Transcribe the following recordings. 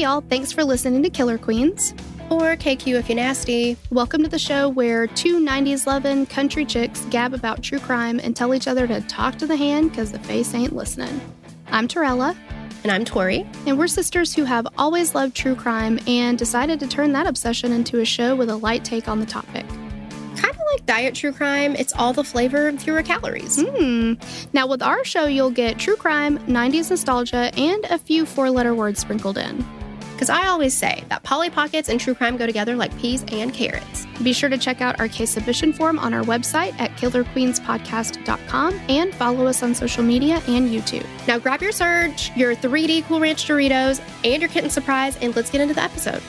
y'all. Thanks for listening to Killer Queens. Or KQ if you're nasty. Welcome to the show where two 90s loving country chicks gab about true crime and tell each other to talk to the hand because the face ain't listening. I'm Torella. And I'm Tori. And we're sisters who have always loved true crime and decided to turn that obsession into a show with a light take on the topic. Kind of like diet true crime, it's all the flavor and fewer calories. Now with our show, you'll get true crime, 90s nostalgia, and a few four-letter words sprinkled in. Because I always say that Polly Pockets and true crime go together like peas and carrots. Be sure to check out our case submission form on our website at killerqueenspodcast.com and follow us on social media and YouTube. Now grab your Surge, your 3D Cool Ranch Doritos, and your kitten surprise, and let's get into the episode.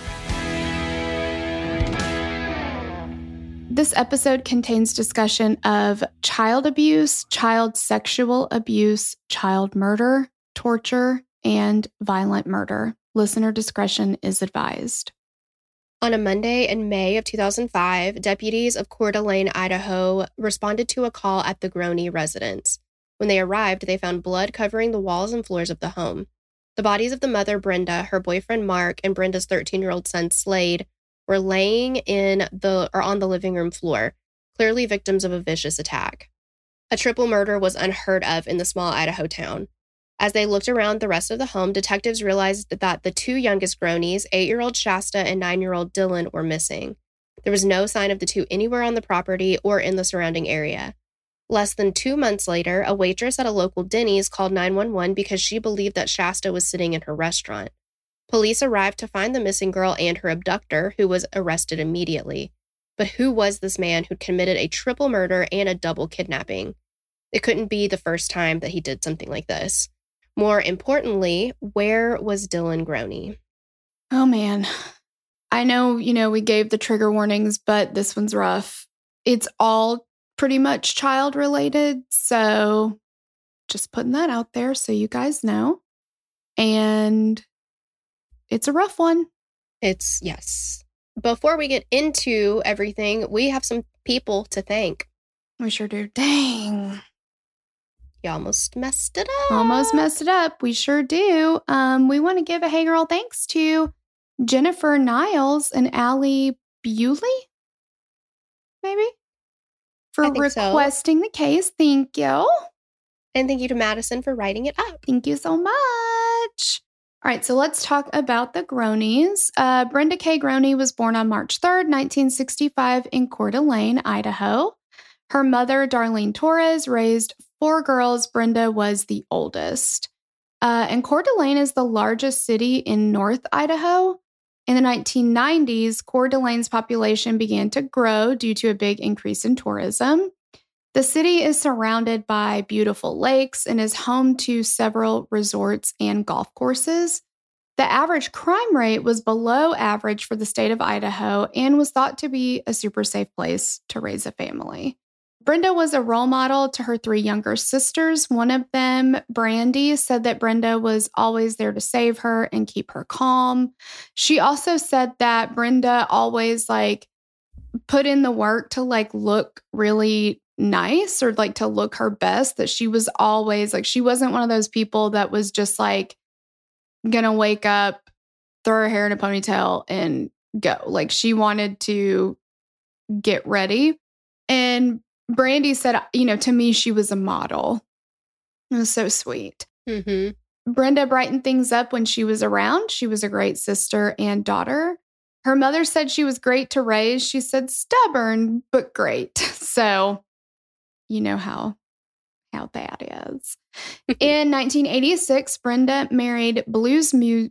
This episode contains discussion of child abuse, child sexual abuse, child murder, torture, and violent murder. Listener discretion is advised. On a Monday in May of 2005, deputies of Coeur d'Alene, Idaho, responded to a call at the Groney residence. When they arrived, they found blood covering the walls and floors of the home. The bodies of the mother, Brenda, her boyfriend, Mark, and Brenda's 13-year-old son, Slade, were laying on the living room floor, clearly victims of a vicious attack. A triple murder was unheard of in the small Idaho town. As they looked around the rest of the home, detectives realized that the two youngest Groneys, 8-year-old Shasta and 9-year-old Dylan, were missing. There was no sign of the two anywhere on the property or in the surrounding area. Less than 2 months later, a waitress at a local Denny's called 911 because she believed that Shasta was sitting in her restaurant. Police arrived to find the missing girl and her abductor, who was arrested immediately. But who was this man who committed a triple murder and a double kidnapping? It couldn't be the first time that he did something like this. More importantly, where was Dylan Groney? Oh, man. I know, we gave the trigger warnings, but this one's rough. It's all pretty much child-related, so just putting that out there so you guys know. And it's a rough one. Yes. Before we get into everything, we have some people to thank. We sure do. Dang. You almost messed it up. Almost messed it up. We sure do. We want to give a hey girl thanks to Jennifer Niles and Allie Bewley, maybe, for requesting the case. Thank you. And thank you to Madison for writing it up. Thank you so much. All right, so let's talk about the Groneys. Brenda K. Groney was born on March 3rd, 1965 in Coeur d'Alene, Idaho. Her mother, Darlene Torres, raised 4 girls. Brenda was the oldest. And Coeur d'Alene is the largest city in North Idaho. In the 1990s, Coeur d'Alene's population began to grow due to a big increase in tourism. The city is surrounded by beautiful lakes and is home to several resorts and golf courses. The average crime rate was below average for the state of Idaho and was thought to be a super safe place to raise a family. Brenda was a role model to her 3 younger sisters. One of them, Brandy, said that Brenda was always there to save her and keep her calm. She also said that Brenda always put in the work to look really nice or to look her best, that she was always she wasn't one of those people that was just gonna wake up, throw her hair in a ponytail and go. She wanted to get ready. And Brandy said, to me, she was a model. It was so sweet. Mm-hmm. Brenda brightened things up when she was around. She was a great sister and daughter. Her mother said she was great to raise. She said stubborn, but great. So you know how that is. In 1986, Brenda married blues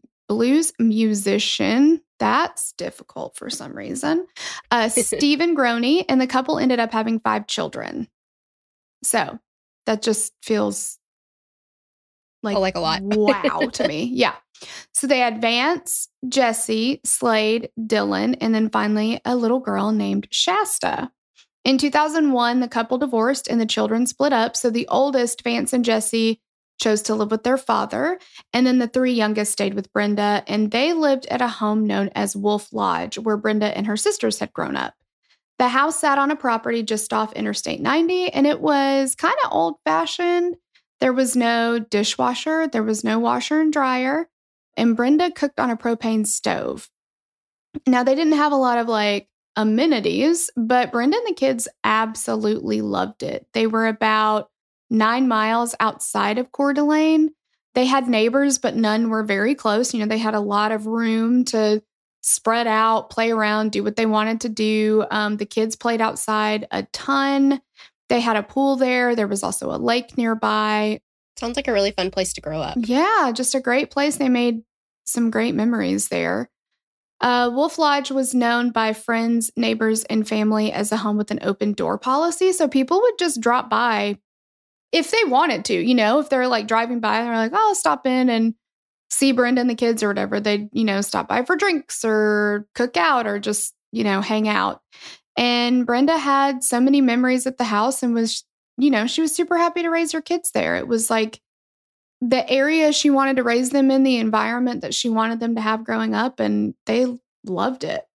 musician. That's difficult for some reason. Stephen Groney, and the couple ended up having 5 children. So that just feels like a lot. Wow to me. Yeah. So they had Vance, Jesse, Slade, Dylan, and then finally a little girl named Shasta. In 2001, the couple divorced and the children split up. So the oldest, Vance and Jesse, chose to live with their father. And then the 3 youngest stayed with Brenda. And they lived at a home known as Wolf Lodge, where Brenda and her sisters had grown up. The house sat on a property just off Interstate 90, and it was kind of old-fashioned. There was no dishwasher. There was no washer and dryer. and Brenda cooked on a propane stove. Now, they didn't have a lot of like amenities, but Brenda and the kids absolutely loved it. They were about 9 miles outside of Coeur d'Alene. They had neighbors, but none were very close. They had a lot of room to spread out, play around, do what they wanted to do. The kids played outside a ton. They had a pool there. There was also a lake nearby. Sounds like a really fun place to grow up. Yeah, just a great place. They made some great memories there. Wolf Lodge was known by friends, neighbors, and family as a home with an open door policy. So people would just drop by if they wanted to, if they're like driving by and they're like, oh, I'll stop in and see Brenda and the kids or whatever. They'd, stop by for drinks or cook out or just, hang out. And Brenda had so many memories at the house and was, she was super happy to raise her kids there. It was like the area she wanted to raise them in, the environment that she wanted them to have growing up, and they loved it.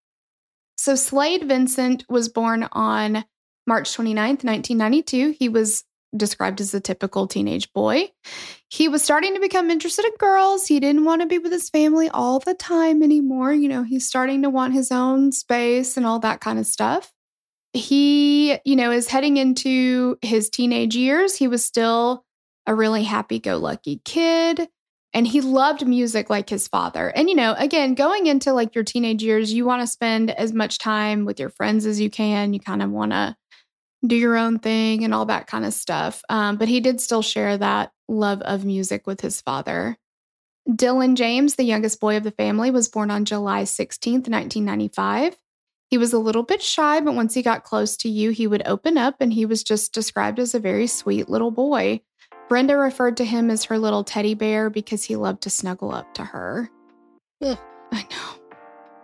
So Slade Vincent was born on March 29th, 1992. He was described as a typical teenage boy. He was starting to become interested in girls. He didn't want to be with his family all the time anymore. He's starting to want his own space and all that kind of stuff. He, is heading into his teenage years. He was still a really happy-go-lucky kid, and he loved music like his father. And, again, going into like your teenage years, you want to spend as much time with your friends as you can. You kind of want to do your own thing and all that kind of stuff. But he did still share that love of music with his father. Dylan James, the youngest boy of the family, was born on July 16th, 1995. He was a little bit shy, but once he got close to you, he would open up, and he was just described as a very sweet little boy. Brenda referred to him as her little teddy bear because he loved to snuggle up to her. Ugh. I know.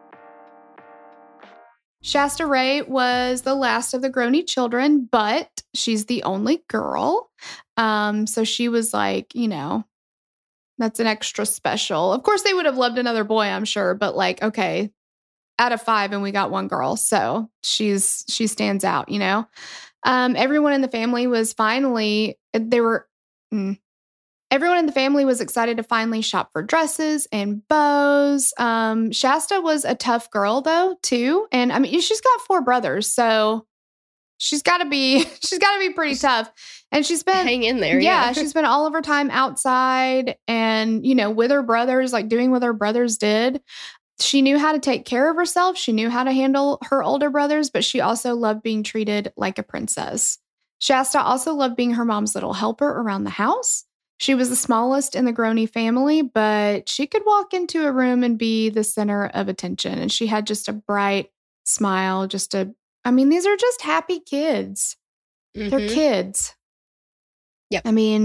Shasta Ray was the last of the Groney children, but she's the only girl. So she was like, that's an extra special. Of course, they would have loved another boy, I'm sure, but like, okay, out of 5 and we got 1 girl. So she stands out, Everyone in the family was everyone in the family was excited to finally shop for dresses and bows. Shasta was a tough girl though, too. And I mean, she's got 4 brothers, so she's got to be pretty tough. And she's been hang in there. Yeah, she's been all of her time outside and, with her brothers, like doing what her brothers did. She knew how to take care of herself. She knew how to handle her older brothers, but she also loved being treated like a princess. Shasta also loved being her mom's little helper around the house. She was the smallest in the Groney family, but she could walk into a room and be the center of attention. And she had just a bright smile, these are just happy kids. Mm-hmm. They're kids. Yep.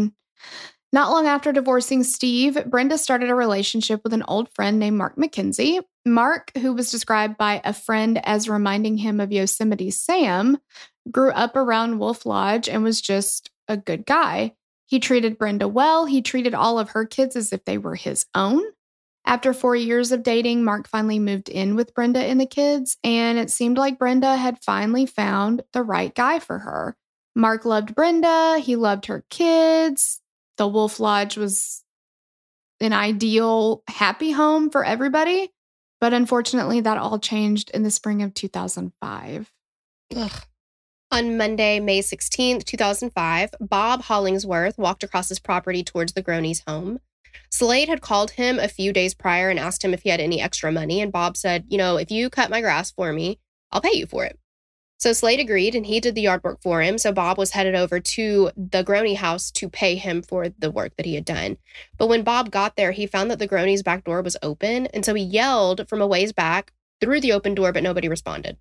Not long after divorcing Steve, Brenda started a relationship with an old friend named Mark McKenzie. Mark, who was described by a friend as reminding him of Yosemite Sam, grew up around Wolf Lodge and was just a good guy. He treated Brenda well. He treated all of her kids as if they were his own. After 4 years of dating, Mark finally moved in with Brenda and the kids, and it seemed like Brenda had finally found the right guy for her. Mark loved Brenda. He loved her kids. The Wolf Lodge was an ideal, happy home for everybody. But unfortunately, that all changed in the spring of 2005. Ugh. On Monday, May 16th, 2005, Bob Hollingsworth walked across his property towards the Groneys' home. Slade had called him a few days prior and asked him if he had any extra money, and Bob said, if you cut my grass for me, I'll pay you for it. So Slade agreed, and he did the yard work for him, so Bob was headed over to the Groney house to pay him for the work that he had done. But when Bob got there, he found that the Groneys' back door was open, and so he yelled from a ways back through the open door, but nobody responded.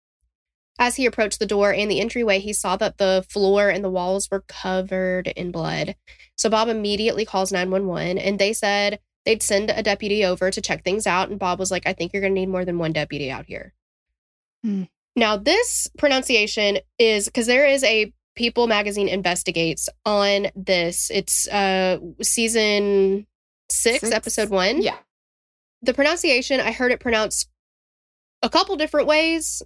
As he approached the door and the entryway, he saw that the floor and the walls were covered in blood. So Bob immediately calls 911, and they said they'd send a deputy over to check things out. And Bob was like, I think you're going to need more than 1 deputy out here. Now, this pronunciation is, because there is a People Magazine Investigates on this. It's season 6, episode 1. Yeah. The pronunciation, I heard it pronounced a couple different ways.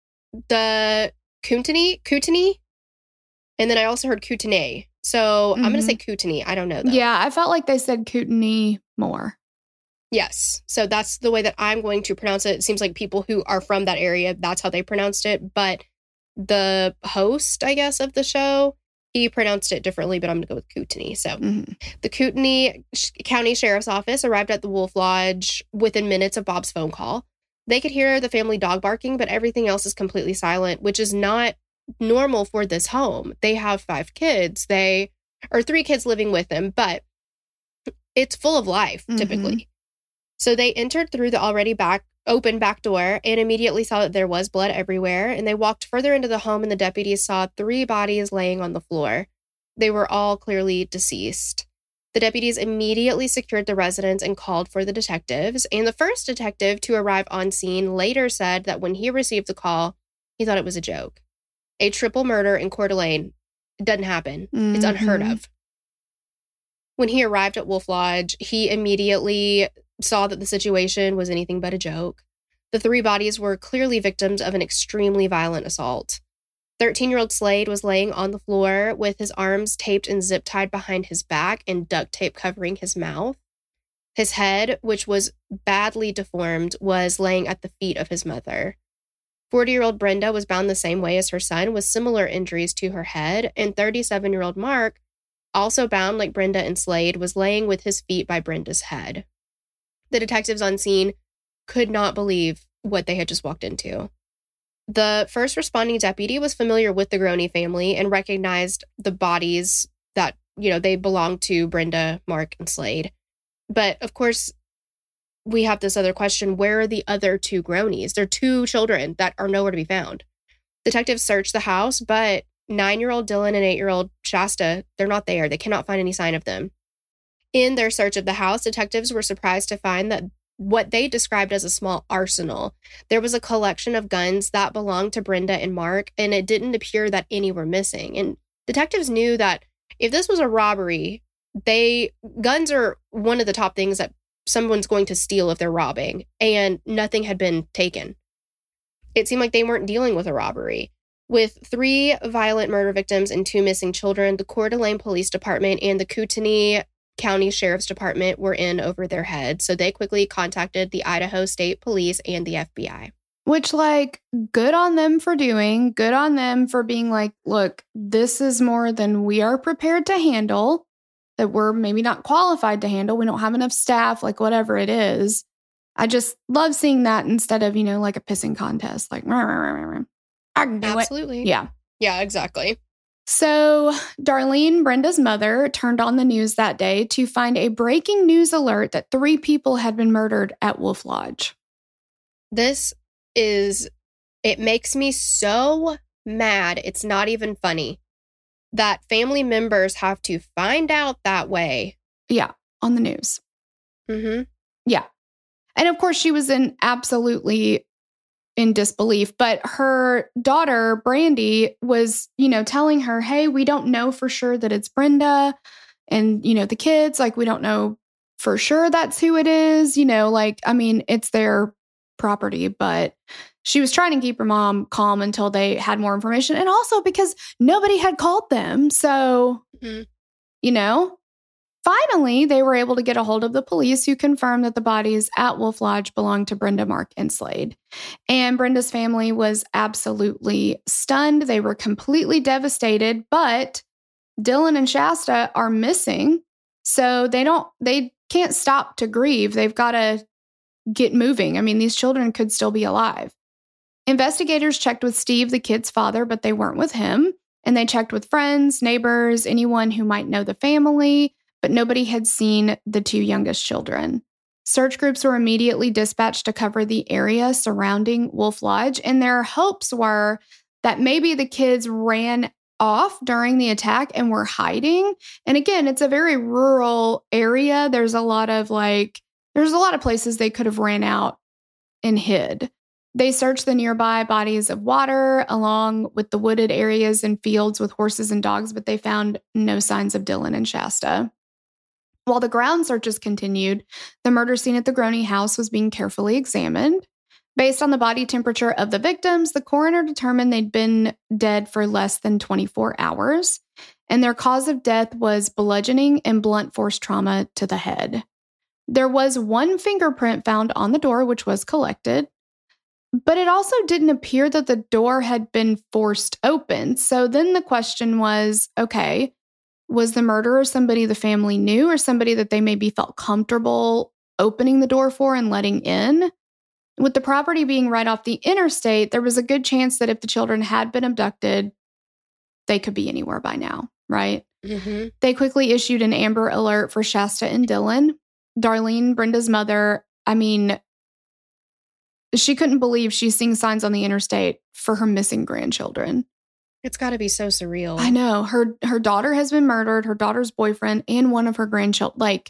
The Kootenai, and then I also heard Kootenai. So I'm going to say Kootenai. I don't know, though. Yeah, I felt like they said Kootenai more. Yes. So that's the way that I'm going to pronounce it. It seems like people who are from that area, that's how they pronounced it. But the host, I guess, of the show, he pronounced it differently, but I'm going to go with Kootenai. So the Kootenai County Sheriff's Office arrived at the Wolf Lodge within minutes of Bob's phone call. They could hear the family dog barking, but everything else is completely silent, which is not normal for this home. They have 5 kids. Or 3 kids living with them, but it's full of life, typically. So they entered through the already open back door and immediately saw that there was blood everywhere. And they walked further into the home and the deputies saw 3 bodies laying on the floor. They were all clearly deceased. The deputies immediately secured the residence and called for the detectives. And the first detective to arrive on scene later said that when he received the call, he thought it was a joke. A triple murder in Coeur d'Alene, it doesn't happen. It's unheard of. When he arrived at Wolf Lodge, he immediately saw that the situation was anything but a joke. The 3 bodies were clearly victims of an extremely violent assault. 13-year-old Slade was laying on the floor with his arms taped and zip-tied behind his back and duct tape covering his mouth. His head, which was badly deformed, was laying at the feet of his mother. 40-year-old Brenda was bound the same way as her son with similar injuries to her head, and 37-year-old Mark, also bound like Brenda and Slade, was laying with his feet by Brenda's head. The detectives on scene could not believe what they had just walked into. The first responding deputy was familiar with the Groney family and recognized the bodies that, they belonged to Brenda, Mark, and Slade. But of course, we have this other question. Where are the other 2 Groneys? They're 2 children that are nowhere to be found. Detectives searched the house, but 9-year-old Dylan and 8-year-old Shasta, they're not there. They cannot find any sign of them. In their search of the house, detectives were surprised to find that what they described as a small arsenal. There was a collection of guns that belonged to Brenda and Mark, and it didn't appear that any were missing. And detectives knew that if this was a robbery, guns are one of the top things that someone's going to steal if they're robbing, and nothing had been taken. It seemed like they weren't dealing with a robbery. With 3 violent murder victims and 2 missing children, the Coeur d'Alene Police Department and the Kootenai County Sheriff's Department were in over their heads, so they quickly contacted the Idaho State Police and the FBI. Which, good on them for doing, good on them for being like, look, this is more than we are prepared to handle, that we're maybe not qualified to handle. We don't have enough staff, whatever it is. I just love seeing that instead of, like a pissing contest, I can do it. Absolutely. Yeah. Yeah, exactly. So Darlene, Brenda's mother, turned on the news that day to find a breaking news alert that 3 people had been murdered at Wolf Lodge. It makes me so mad. It's not even funny that family members have to find out that way. Yeah, on the news. Yeah. And of course, she was absolutely in disbelief, but her daughter, Brandy, was, telling her, hey, we don't know for sure that it's Brenda and, the kids, we don't know for sure that's who it is, it's their property, but she was trying to keep her mom calm until they had more information. And also because nobody had called them. So, finally, they were able to get a hold of the police, who confirmed that the bodies at Wolf Lodge belonged to Brenda, Mark, and Slade. And Brenda's family was absolutely stunned. They were completely devastated, but Dylan and Shasta are missing. So they can't stop to grieve. They've got to get moving. These children could still be alive. Investigators checked with Steve, the kid's father, but they weren't with him. And they checked with friends, neighbors, anyone who might know the family, but nobody had seen the 2 youngest children. Search groups were immediately dispatched to cover the area surrounding Wolf Lodge, and their hopes were that maybe the kids ran off during the attack and were hiding. And again, it's a very rural area. There's a lot of places they could have ran out and hid. They searched the nearby bodies of water along with the wooded areas and fields with horses and dogs, but they found no signs of Dylan and Shasta. While the ground searches continued, the murder scene at the Groney house was being carefully examined. Based on the body temperature of the victims, the coroner determined they'd been dead for less than 24 hours, and their cause of death was bludgeoning and blunt force trauma to the head. There was one fingerprint found on the door, which was collected, but it also didn't appear that the door had been forced open. So then the question was, okay, was the murderer somebody the family knew or somebody that they maybe felt comfortable opening the door for and letting in? With the property being right off the interstate, there was a good chance that if the children had been abducted, they could be anywhere by now, right? Mm-hmm. They quickly issued an Amber Alert for Shasta and Dylan. Darlene, Brenda's mother, I mean, she couldn't believe she's seeing signs on the interstate for her missing grandchildren. It's got to be so surreal. I know. Her daughter has been murdered, her daughter's boyfriend, and one of her grandchildren. Like,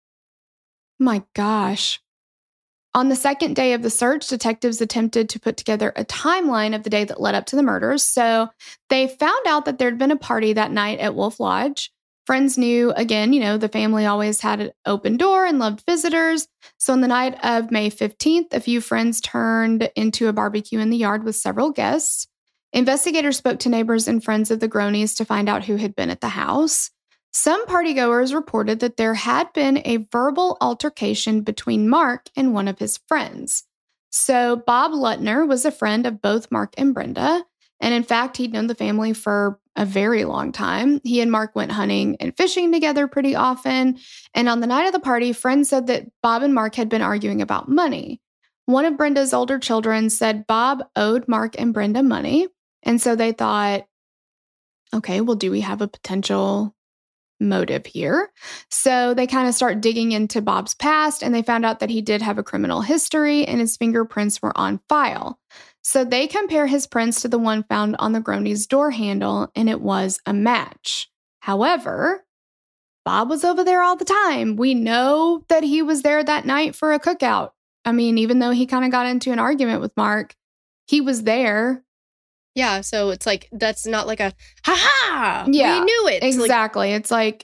my gosh. On the second day of the search, detectives attempted to put together a timeline of the day that led up to the murders. So they found out that there'd been a party that night at Wolf Lodge. Friends knew, again, the family always had an open door and loved visitors. So on the night of May 15th, a few friends turned into a barbecue in the yard with several guests. Investigators spoke to neighbors and friends of the Gronies to find out who had been at the house. Some partygoers reported that there had been a verbal altercation between Mark and one of his friends. So Bob Lutner was a friend of both Mark and Brenda. And in fact, he'd known the family for a very long time. He and Mark went hunting and fishing together pretty often. And on the night of the party, friends said that Bob and Mark had been arguing about money. One of Brenda's older children said Bob owed Mark and Brenda money. And so they thought, okay, well, do we have a potential motive here? So they kind of start digging into Bob's past, and they found out that he did have a criminal history and his fingerprints were on file. So they compare his prints to the one found on the Gronies' door handle, and it was a match. However, Bob was over there all the time. We know that he was there that night for a cookout. I mean, even though he kind of got into an argument with Mark, he was there. Yeah, so it's like, that's not like a, ha-ha, Yeah, we knew it. Exactly. It's like,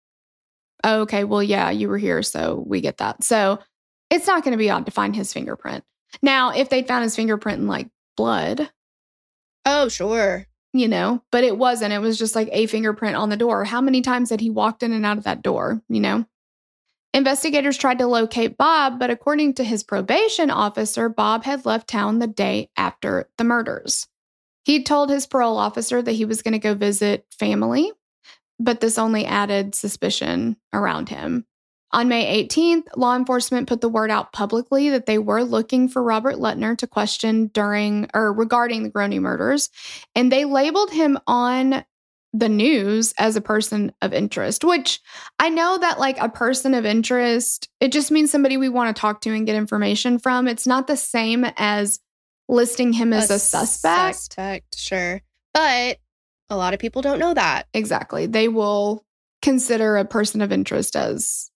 oh, okay, well, yeah, you were here, so we get that. So it's not going to be odd to find his fingerprint. Now, if they'd found his fingerprint in like blood. Oh, sure. But it wasn't. It was just like a fingerprint on the door. How many times had he walked in and out of that door, Investigators tried to locate Bob, but according to his probation officer, Bob had left town the day after the murders. He told his parole officer that he was going to go visit family, but this only added suspicion around him. On May 18th, law enforcement put the word out publicly that they were looking for Robert Lutner to question regarding the Groney murders, and they labeled him on the news as a person of interest, which I know that like a person of interest, it just means somebody we want to talk to and get information from. It's not the same as listing him as a suspect. Sure. But a lot of people don't know that. Exactly. They will consider a person of interest as...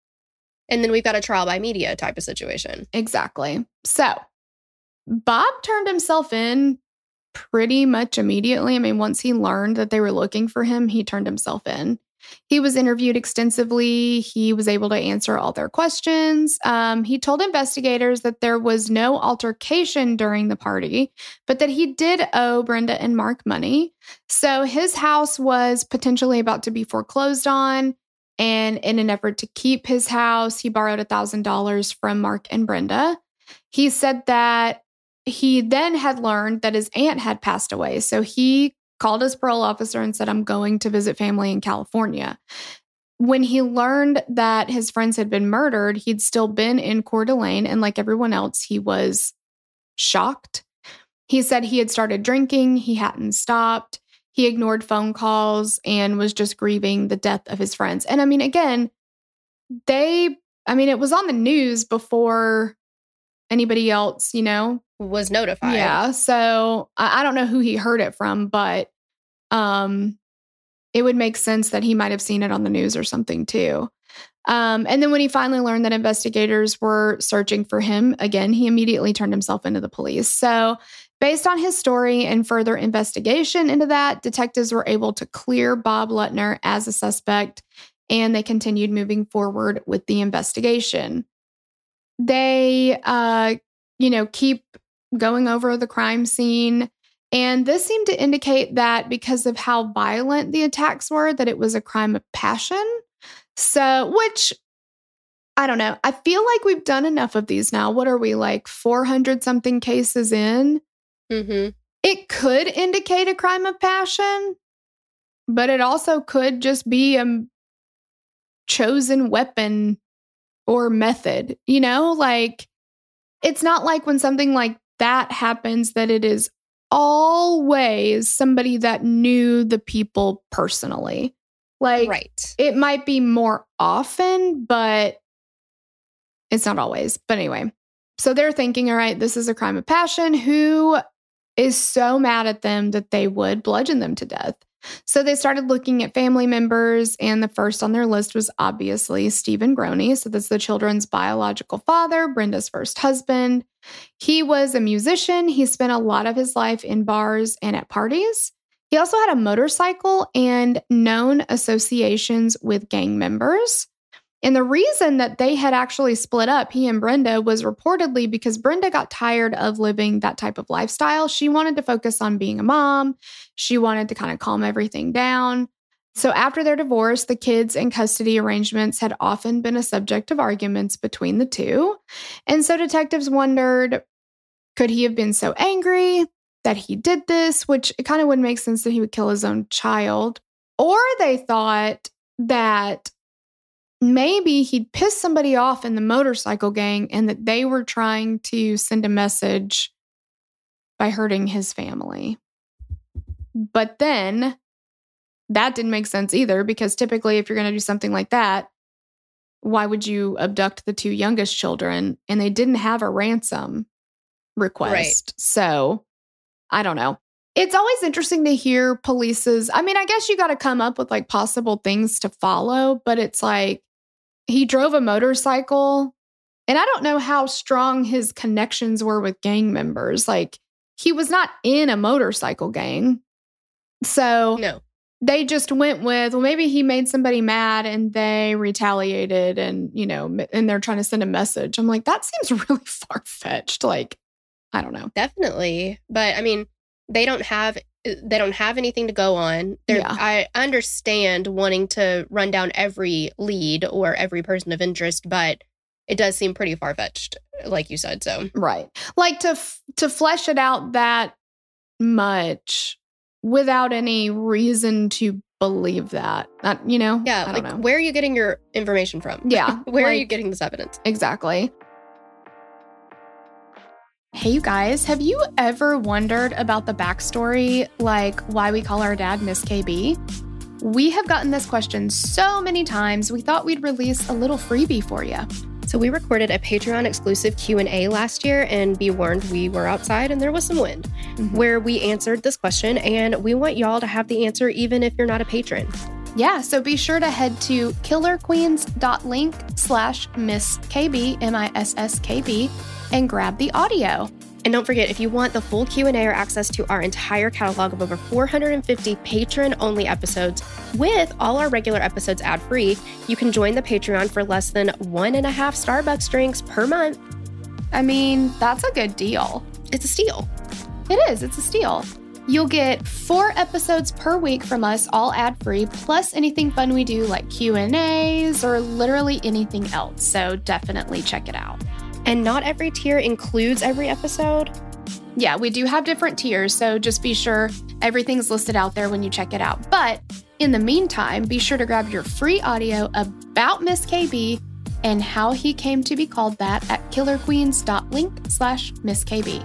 And then we've got a trial by media type of situation. Exactly. So Bob turned himself in pretty much immediately. I mean, once he learned that they were looking for him, he turned himself in. He was interviewed extensively. He was able to answer all their questions. He told investigators that there was no altercation during the party, but that he did owe Brenda and Mark money. So his house was potentially about to be foreclosed on. And in an effort to keep his house, he borrowed $1,000 from Mark and Brenda. He said that he then had learned that his aunt had passed away. So he called his parole officer and said, I'm going to visit family in California. When he learned that his friends had been murdered, he'd still been in Coeur d'Alene. And like everyone else, he was shocked. He said he had started drinking. He hadn't stopped. He ignored phone calls and was just grieving the death of his friends. And I mean, again, it was on the news before anybody else, was notified. Yeah. So I don't know who he heard it from, but it would make sense that he might have seen it on the news or something too. And then when he finally learned that investigators were searching for him, again, he immediately turned himself into the police. So based on his story and further investigation into that, detectives were able to clear Bob Lutner as a suspect, and they continued moving forward with the investigation. They, keep going over the crime scene, and this seemed to indicate that because of how violent the attacks were, that it was a crime of passion. So, which I don't know. I feel like we've done enough of these now. What are we, like 400 something cases in? Mm-hmm. It could indicate a crime of passion, but it also could just be a chosen weapon or method, like it's not like when something like that happens that it is always somebody that knew the people personally. Like, right. It might be more often, but it's not always. But anyway, so they're thinking, all right, this is a crime of passion. Who is so mad at them that they would bludgeon them to death? So they started looking at family members, and the first on their list was obviously Stephen Groney. So that's the children's biological father, Brenda's first husband. He was a musician. He spent a lot of his life in bars and at parties. He also had a motorcycle and known associations with gang members. And the reason that they had actually split up, he and Brenda, was reportedly because Brenda got tired of living that type of lifestyle. She wanted to focus on being a mom. She wanted to kind of calm everything down. So after their divorce, the kids and custody arrangements had often been a subject of arguments between the two. And so detectives wondered, could he have been so angry that he did this? Which it kind of wouldn't make sense that he would kill his own child. Or they thought that maybe he'd pissed somebody off in the motorcycle gang and that they were trying to send a message by hurting his family. But then that didn't make sense either, because typically if you're going to do something like that, why would you abduct the two youngest children? And they didn't have a ransom request. Right. So I don't know. It's always interesting to hear police's, I mean, I guess you got to come up with like possible things to follow, but it's like, he drove a motorcycle, and I don't know how strong his connections were with gang members. Like, he was not in a motorcycle gang. So no. They just went with, well, maybe he made somebody mad and they retaliated and, and they're trying to send a message. I'm like, that seems really far-fetched. Like, I don't know. Definitely. But I mean, they don't have anything to go on. Yeah. I understand wanting to run down every lead or every person of interest, but it does seem pretty far-fetched, like you said. So right, like to flesh it out that much without any reason to believe that. Yeah, I don't know. Where are you getting your information from? Yeah, where are you getting this evidence? Exactly. Hey, you guys, have you ever wondered about the backstory, like why we call our dad Miss KB? We have gotten this question so many times, we thought we'd release a little freebie for you. So we recorded a Patreon exclusive Q&A last year, and be warned, we were outside and there was some wind, where we answered this question, and we want y'all to have the answer even if you're not a patron. Yeah, so be sure to head to killerqueens.link/misskb, MISSKB, and grab the audio. And don't forget, if you want the full Q&A or access to our entire catalog of over 450 patron-only episodes with all our regular episodes ad-free, you can join the Patreon for less than 1.5 Starbucks drinks per month. I mean, that's a good deal. It's a steal. It is. It's a steal. You'll get 4 episodes per week from us, all ad-free, plus anything fun we do like Q&As or literally anything else. So definitely check it out. And not every tier includes every episode. Yeah, we do have different tiers, so just be sure everything's listed out there when you check it out. But in the meantime, be sure to grab your free audio about Miss KB and how he came to be called that at killerqueens.link/misskb.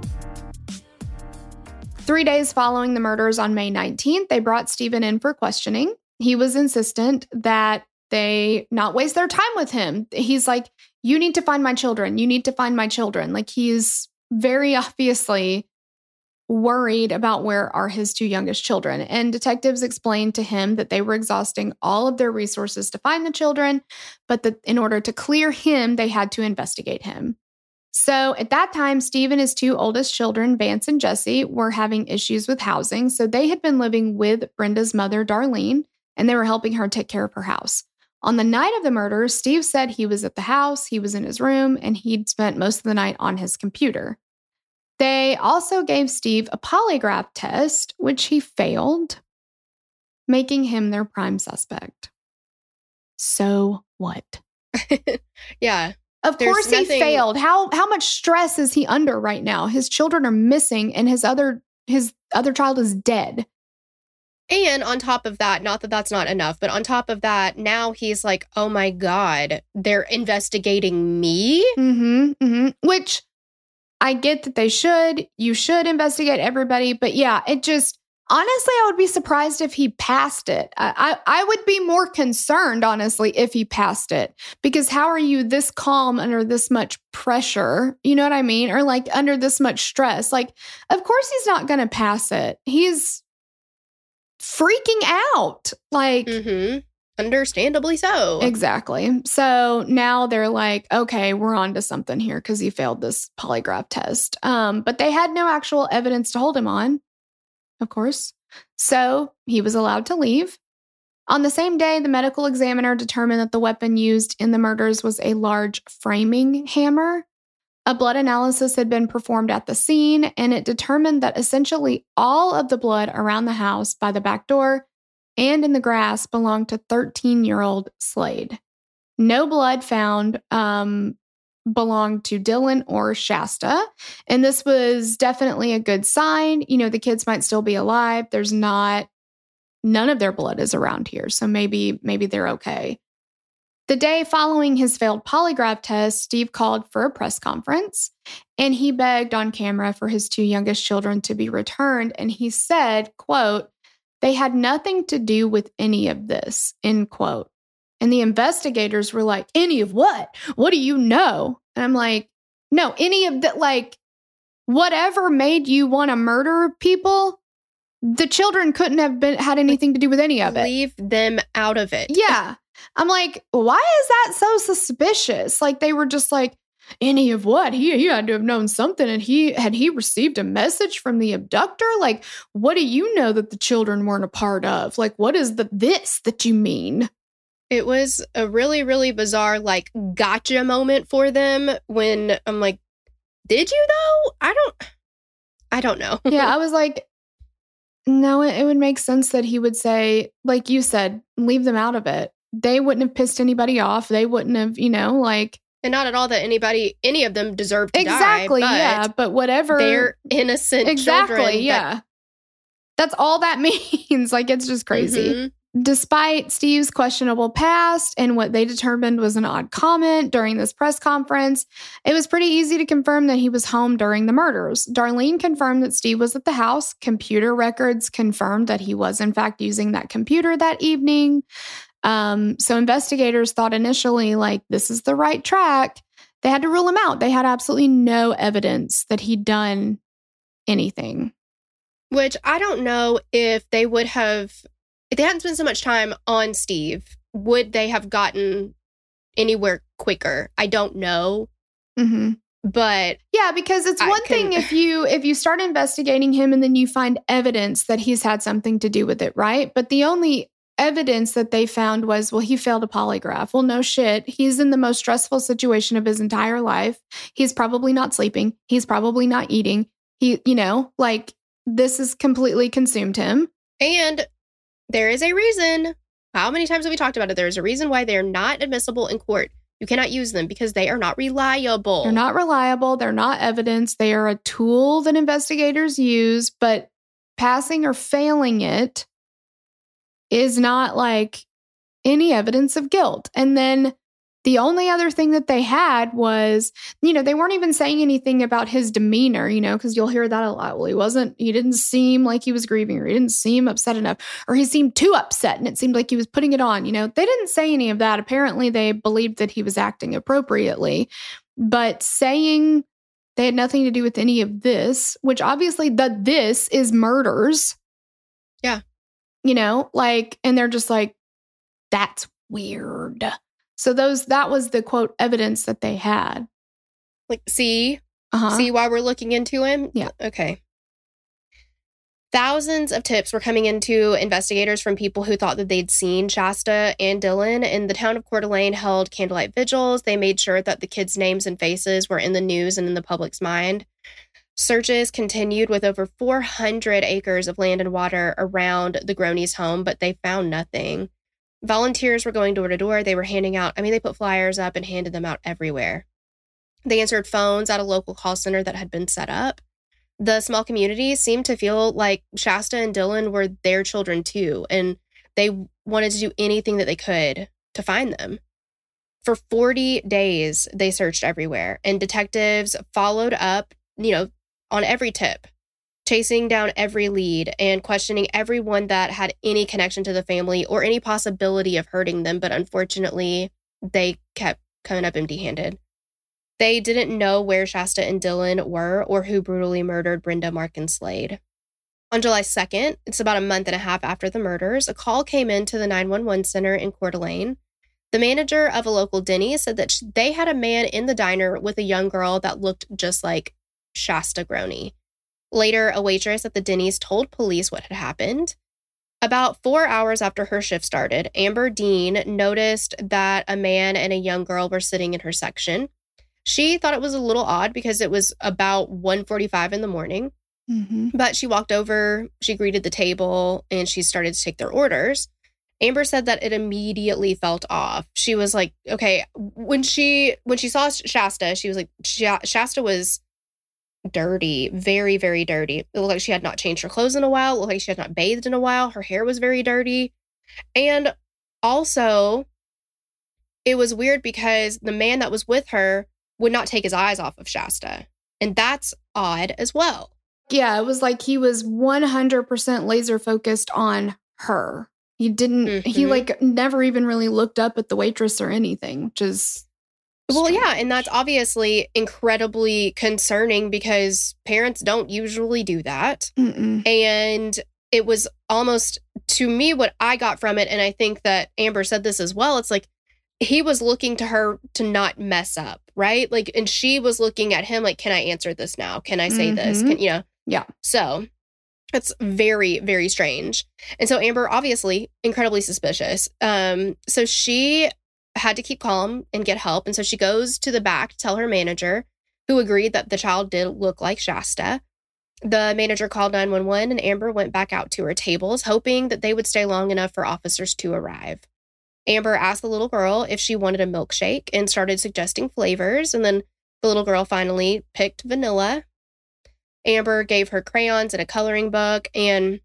3 days following the murders on May 19th, they brought Stephen in for questioning. He was insistent that they not waste their time with him. He's like, you need to find my children. You need to find my children. Like, he's very obviously worried about where are his 2 youngest children. And detectives explained to him that they were exhausting all of their resources to find the children, but that in order to clear him, they had to investigate him. So at that time, Steve and his 2 oldest children, Vance and Jesse, were having issues with housing. So they had been living with Brenda's mother, Darlene, and they were helping her take care of her house. On the night of the murder, Steve said he was at the house, he was in his room, and he'd spent most of the night on his computer. They also gave Steve a polygraph test, which he failed, making him their prime suspect. So what? Yeah. Of There's course he nothing- failed. How much stress is he under right now? His children are missing and his other child is dead. And on top of that, not that that's not enough, but on top of that, now he's like, oh my God, they're investigating me? Which I get that they should. You should investigate everybody. But yeah, it just, honestly, I would be surprised if he passed it. I would be more concerned, honestly, if he passed it. Because how are you this calm under this much pressure? You know what I mean? Or like under this much stress? Like, of course he's not going to pass it. He's freaking out. Like, Understandably so. Exactly. So now they're like, okay, we're on to something here because he failed this polygraph test. But they had no actual evidence to hold him on, of course. So he was allowed to leave. On the same day, the medical examiner determined that the weapon used in the murders was a large framing hammer. A blood analysis had been performed at the scene, and it determined that essentially all of the blood around the house by the back door and in the grass belonged to 13-year-old Slade. No blood found belonged to Dylan or Shasta. And this was definitely a good sign. You know, the kids might still be alive. None of their blood is around here. So maybe they're okay. The day following his failed polygraph test, Steve called for a press conference and he begged on camera for his two youngest children to be returned. And he said, quote, "They had nothing to do with any of this," end quote. And the investigators were like, "Any of what? What do you know?" And I'm like, no, any of that, like, whatever made you want to murder people, the children couldn't have had anything to do with any of it. Leave them out of it. Yeah. I'm like, why is that so suspicious? Like, they were just like, any of what? He had to have known something. And had he received a message from the abductor? Like, what do you know that the children weren't a part of? Like, what is this that you mean? It was a really, really bizarre, like, gotcha moment for them when I'm like, did you though? I don't know. Yeah, I was like, no, it would make sense that he would say, like you said, leave them out of it. They wouldn't have pissed anybody off. They wouldn't have, like. And not at all that any of them deserve to exactly, die. Yeah, but whatever. They're innocent children. Yeah. That's all that means. Like, it's just crazy. Despite Steve's questionable past and what they determined was an odd comment during this press conference, it was pretty easy to confirm that he was home during the murders. Darlene confirmed that Steve was at the house. Computer records confirmed that he was, in fact, using that computer that evening. So investigators thought initially, like, this is the right track. They had to rule him out. They had absolutely no evidence that he'd done anything. Which I don't know if they would have, if they hadn't spent so much time on Steve, would they have gotten anywhere quicker? I don't know. But yeah, because it's one thing if you start investigating him and then you find evidence that he's had something to do with it, right? But the only evidence that they found was, well, he failed a polygraph. Well, no shit. He's in the most stressful situation of his entire life. He's probably not sleeping. He's probably not eating. He, like, this has completely consumed him. And there is a reason. How many times have we talked about it? There's a reason why they're not admissible in court. You cannot use them because they are not reliable. They're not reliable. They're not evidence. They are a tool that investigators use, but passing or failing it is not like any evidence of guilt. And then the only other thing that they had was, they weren't even saying anything about his demeanor, because you'll hear that a lot. Well, he didn't seem like he was grieving, or he didn't seem upset enough, or he seemed too upset and it seemed like he was putting it on. They didn't say any of that. Apparently they believed that he was acting appropriately, but saying they had nothing to do with any of this, which obviously this is murders. Yeah. And they're just like, that's weird. So that was the quote evidence that they had. Like, see why we're looking into him? Yeah. Okay. Thousands of tips were coming into investigators from people who thought that they'd seen Shasta and Dylan, and the town of Coeur d'Alene held candlelight vigils. They made sure that the kids' names and faces were in the news and in the public's mind. Searches continued with over 400 acres of land and water around the Groenes home, but they found nothing. Volunteers were going door to door. They were handing out, they put flyers up and handed them out everywhere. They answered phones at a local call center that had been set up. The small community seemed to feel like Shasta and Dylan were their children too, and they wanted to do anything that they could to find them. For 40 days, they searched everywhere, and detectives followed up, on every tip, chasing down every lead and questioning everyone that had any connection to the family or any possibility of hurting them. But unfortunately, they kept coming up empty-handed. They didn't know where Shasta and Dylan were or who brutally murdered Brenda, Mark, and Slade. On July 2nd, it's about a month and a half after the murders, a call came into the 911 center in Coeur d'Alene. The manager of a local Denny's said that they had a man in the diner with a young girl that looked just like Shasta Groney. Later, a waitress at the Denny's told police what had happened. About 4 hours after her shift started, Amber Dean noticed that a man and a young girl were sitting in her section. She thought it was a little odd because it was about 1:45 in the morning. Mm-hmm. But she walked over, she greeted the table, and she started to take their orders. Amber said that it immediately felt off. She was like, okay, when she saw Shasta, she was like, Shasta was dirty, very, very dirty. It looked like she had not changed her clothes in a while. It looked like she had not bathed in a while. Her hair was very dirty. And also, it was weird because the man that was with her would not take his eyes off of Shasta. And that's odd as well. Yeah, it was like he was 100% laser focused on her. He didn't, he never even really looked up at the waitress or anything, which is well, yeah, and that's obviously incredibly concerning because parents don't usually do that. Mm-mm. And it was almost, to me, what I got from it, and I think that Amber said this as well, it's like he was looking to her to not mess up, right? Like, and she was looking at him like, can I answer this now? Can I say this? Yeah. So it's very, very strange. And so Amber, obviously, incredibly suspicious. So she had to keep calm and get help. And so she goes to the back to tell her manager, who agreed that the child did look like Shasta. The manager called 911 and Amber went back out to her tables, hoping that they would stay long enough for officers to arrive. Amber asked the little girl if she wanted a milkshake and started suggesting flavors. And then the little girl finally picked vanilla. Amber gave her crayons and a coloring book. And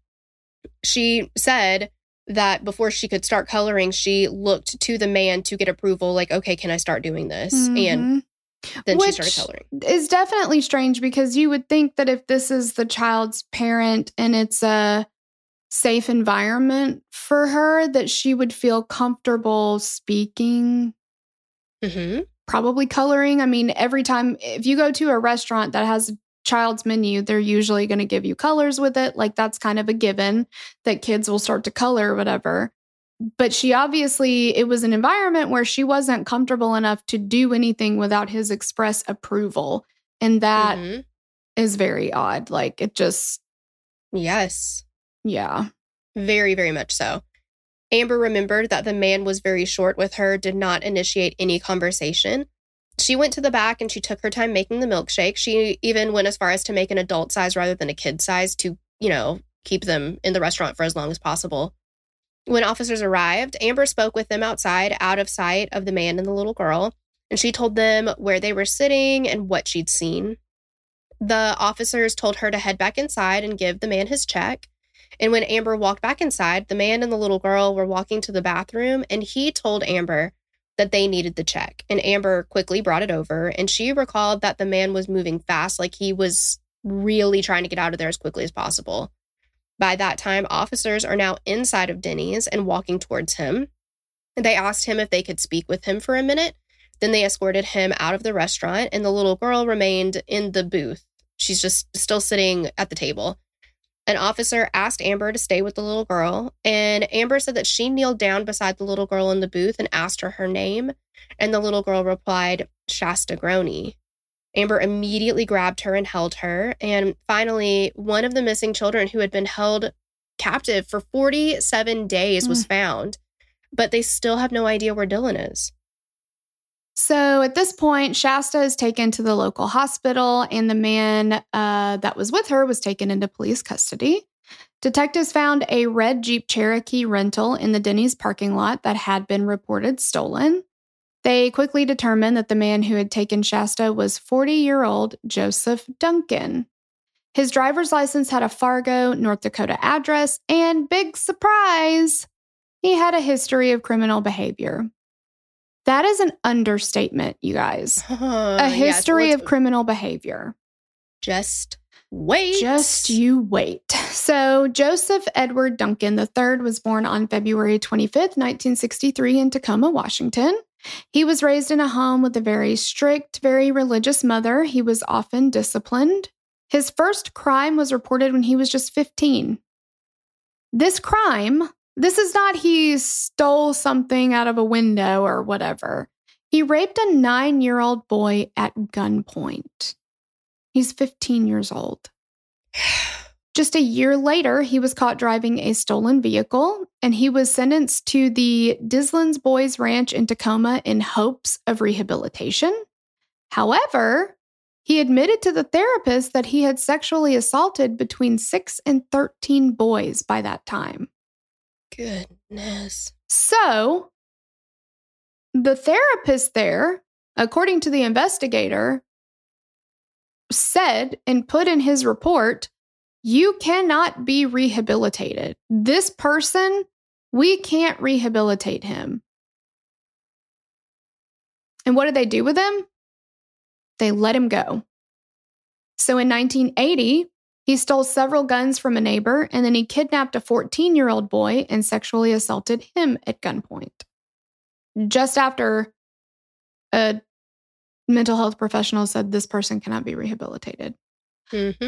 she said that before she could start coloring, she looked to the man to get approval. Like, okay, can I start doing this? Mm-hmm. And then Which she started coloring. Is definitely strange because you would think that if this is the child's parent and it's a safe environment for her, that she would feel comfortable speaking, probably coloring. I mean, every time, if you go to a restaurant that has a child's menu, they're usually going to give you colors with it. Like that's kind of a given that kids will start to color or whatever. But she obviously, it was an environment where she wasn't comfortable enough to do anything without his express approval. And that is very odd. Like it just. Yes. Yeah. Very, very much so. Amber remembered that the man was very short with her, did not initiate any conversation. She went to the back and she took her time making the milkshake. She even went as far as to make an adult size rather than a kid size to, keep them in the restaurant for as long as possible. When officers arrived, Amber spoke with them outside, out of sight of the man and the little girl, and she told them where they were sitting and what she'd seen. The officers told her to head back inside and give the man his check. And when Amber walked back inside, the man and the little girl were walking to the bathroom, and he told Amber that they needed the check. And Amber quickly brought it over, and she recalled that the man was moving fast, like he was really trying to get out of there as quickly as possible. By that time, officers are now inside of Denny's and walking towards him. They asked him if they could speak with him for a minute. Then they escorted him out of the restaurant, and the little girl remained in the booth. She's just still sitting at the table. An officer asked Amber to stay with the little girl, and Amber said that she kneeled down beside the little girl in the booth and asked her name, and the little girl replied, Shasta Groney. Amber immediately grabbed her and held her, and finally, one of the missing children who had been held captive for 47 days was found, but they still have no idea where Dylan is. So at this point, Shasta is taken to the local hospital, and the man that was with her was taken into police custody. Detectives found a red Jeep Cherokee rental in the Denny's parking lot that had been reported stolen. They quickly determined that the man who had taken Shasta was 40-year-old Joseph Duncan. His driver's license had a Fargo, North Dakota address, and big surprise, he had a history of criminal behavior. That is an understatement, you guys. A history of criminal behavior. Just wait. Just you wait. So Joseph Edward Duncan III was born on February 25th, 1963 in Tacoma, Washington. He was raised in a home with a very strict, very religious mother. He was often disciplined. His first crime was reported when he was just 15. This is not he stole something out of a window or whatever. He raped a 9-year-old boy at gunpoint. He's 15 years old. Just a year later, he was caught driving a stolen vehicle, and he was sentenced to the Dislan's Boys Ranch in Tacoma in hopes of rehabilitation. However, he admitted to the therapist that he had sexually assaulted between 6 and 13 boys by that time. Goodness. So, the therapist there, according to the investigator, said and put in his report, you cannot be rehabilitated. This person, we can't rehabilitate him. And what did they do with him? They let him go. So in 1980, he stole several guns from a neighbor, and then he kidnapped a 14-year-old boy and sexually assaulted him at gunpoint. Just after a mental health professional said this person cannot be rehabilitated. Mm-hmm.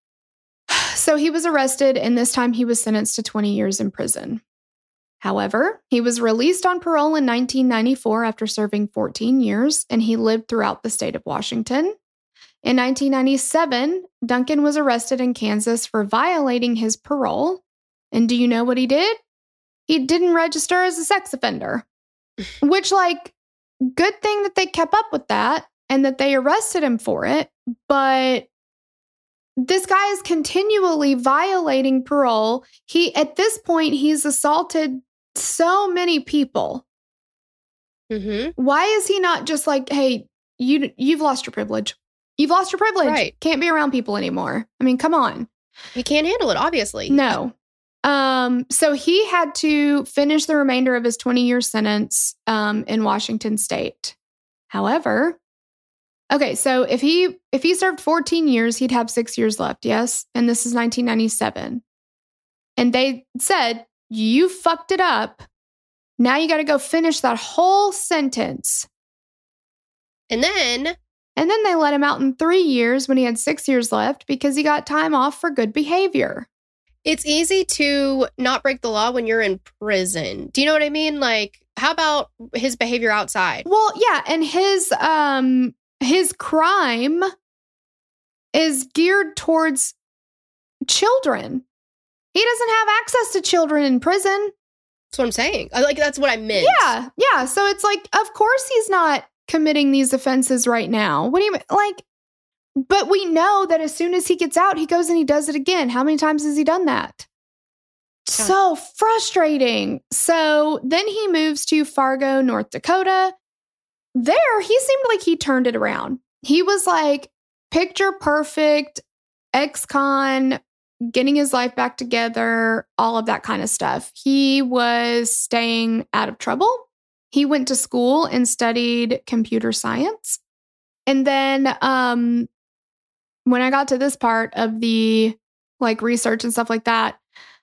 So he was arrested, and this time he was sentenced to 20 years in prison. However, he was released on parole in 1994 after serving 14 years, and he lived throughout the state of Washington. In 1997, Duncan was arrested in Kansas for violating his parole. And do you know what he did? He didn't register as a sex offender. Which, good thing that they kept up with that and that they arrested him for it. But this guy is continually violating parole. At this point, he's assaulted so many people. Mm-hmm. Why is he not just like, hey, you've lost your privilege? You've lost your privilege. Right. Can't be around people anymore. I mean, come on. He can't handle it, obviously. No. So he had to finish the remainder of his 20-year sentence in Washington state. However, okay, so if he served 14 years, he'd have 6 years left, yes? And this is 1997. And they said, you fucked it up. Now you got to go finish that whole sentence. And then they let him out in 3 years when he had 6 years left because he got time off for good behavior. It's easy to not break the law when you're in prison. Do you know what I mean? How about his behavior outside? Well, yeah, and his crime is geared towards children. He doesn't have access to children in prison. That's what I'm saying. That's what I meant. Yeah. So it's of course he's not committing these offenses right now. What do you mean? But we know that as soon as he gets out, he goes and he does it again. How many times has he done that? Yeah. So frustrating. So then he moves to Fargo, North Dakota. There, he seemed like he turned it around. He was picture perfect, ex-con, getting his life back together, all of that kind of stuff. He was staying out of trouble. He went to school and studied computer science. And then when I got to this part of the research and stuff like that,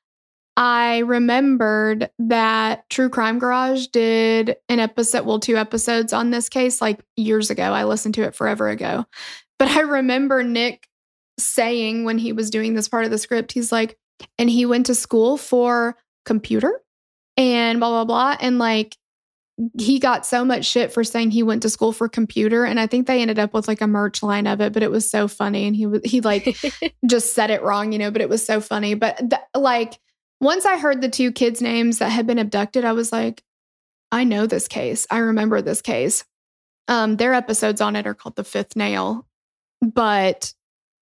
I remembered that True Crime Garage did an episode, 2 episodes on this case years ago. I listened to it forever ago. But I remember Nick saying when he was doing this part of the script, he's like, and he went to school for computer and blah, blah, blah. And he got so much shit for saying he went to school for computer. And I think they ended up with a merch line of it, but it was so funny. And he just said it wrong, but it was so funny. But once I heard the 2 kids' names that had been abducted, I was like, I know this case. I remember this case. Their episodes on it are called The Fifth Nail, but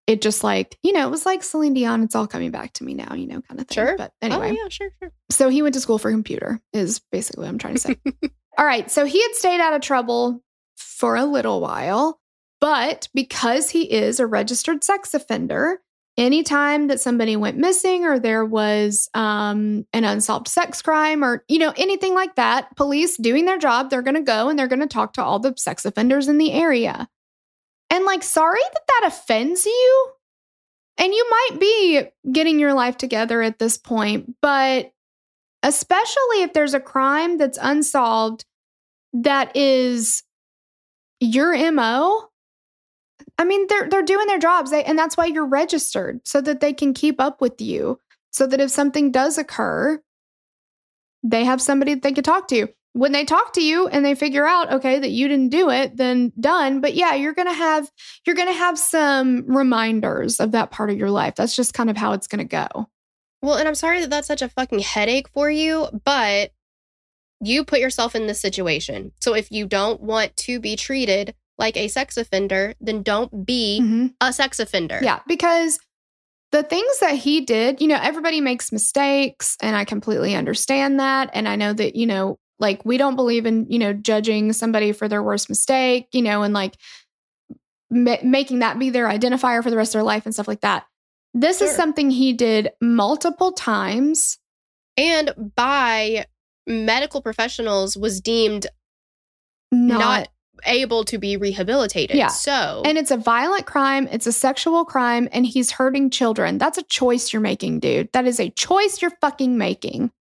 it just like, it was like Celine Dion, it's all coming back to me now, kind of thing. Sure. But anyway. Oh, yeah, sure. So he went to school for computer is basically what I'm trying to say. All right. So he had stayed out of trouble for a little while, but because he is a registered sex offender, anytime that somebody went missing or there was an unsolved sex crime or, anything like that, police doing their job, they're going to go and they're going to talk to all the sex offenders in the area. And like, sorry that offends you. And you might be getting your life together at this point, but especially if there's a crime that's unsolved that is your MO, I mean, they're doing their jobs, and that's why you're registered, so that they can keep up with you, so that if something does occur, they have somebody that they can talk to. When they talk to you and they figure out, okay, that you didn't do it, then done. But yeah, you're gonna have some reminders of that part of your life. That's just kind of how it's gonna go. Well, and I'm sorry that that's such a fucking headache for you, but you put yourself in this situation. So if you don't want to be treated like a sex offender, then don't be a sex offender. Yeah, because the things that he did, everybody makes mistakes, and I completely understand that. And I know that, like, we don't believe in, judging somebody for their worst mistake, and like making that be their identifier for the rest of their life and stuff like that. This is something he did multiple times. And by medical professionals was deemed not able to be rehabilitated. Yeah. So, and it's a violent crime. It's a sexual crime, and he's hurting children. That's a choice you're making, dude. That is a choice you're fucking making.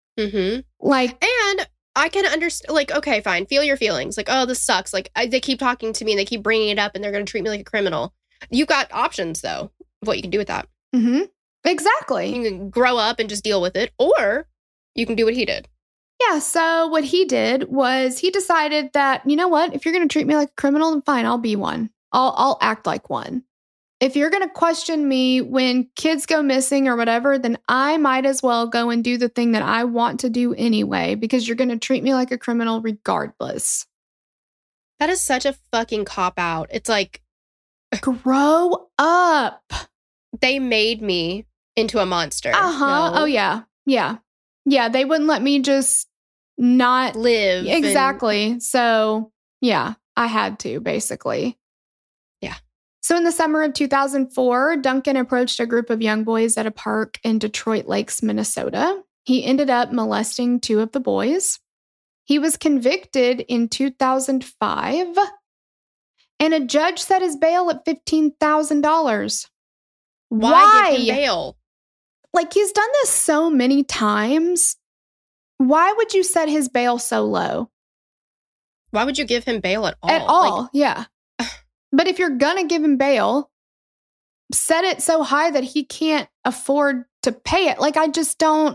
Like, and I can understand, like, okay, fine. Feel your feelings. Like, oh, this sucks. Like, they keep talking to me and they keep bringing it up and they're going to treat me like a criminal. You got options, though, of what you can do with that. Exactly. You can grow up and just deal with it, or you can do what he did. Yeah, so what he did was he decided that, you know what, if you're going to treat me like a criminal, then fine, I'll be one. I'll act like one. If you're going to question me when kids go missing or whatever, then I might as well go and do the thing that I want to do anyway, because you're going to treat me like a criminal regardless. That is such a fucking cop-out. It's like, grow up. They made me into a monster. No. Oh, yeah. Yeah. Yeah, they wouldn't let me just not live. Exactly. So, yeah, I had to, basically. Yeah. So in the summer of 2004, Duncan approached a group of young boys at a park in Detroit Lakes, Minnesota. He ended up molesting 2 of the boys. He was convicted in 2005, and a judge set his bail at $15,000. Why give him bail? Like, he's done this so many times. Why would you set his bail so low? Why would you give him bail at all? At all, yeah. But if you're going to give him bail, set it so high that he can't afford to pay it. Like, I just don't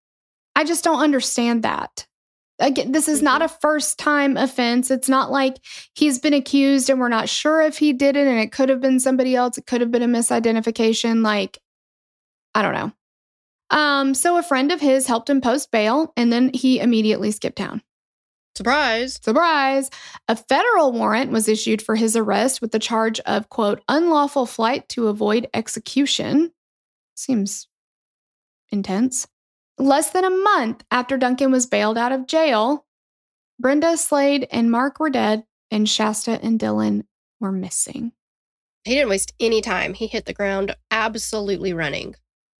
understand that. Again, this is not a first-time offense. It's not like he's been accused and we're not sure if he did it and it could have been somebody else. It could have been a misidentification. Like, I don't know. So a friend of his helped him post bail, and then he immediately skipped town. Surprise. Surprise. A federal warrant was issued for his arrest with the charge of, quote, unlawful flight to avoid execution. Seems intense. Less than a month after Duncan was bailed out of jail, Brenda, Slade, and Mark were dead, and Shasta and Dylan were missing. He didn't waste any time. He hit the ground absolutely running.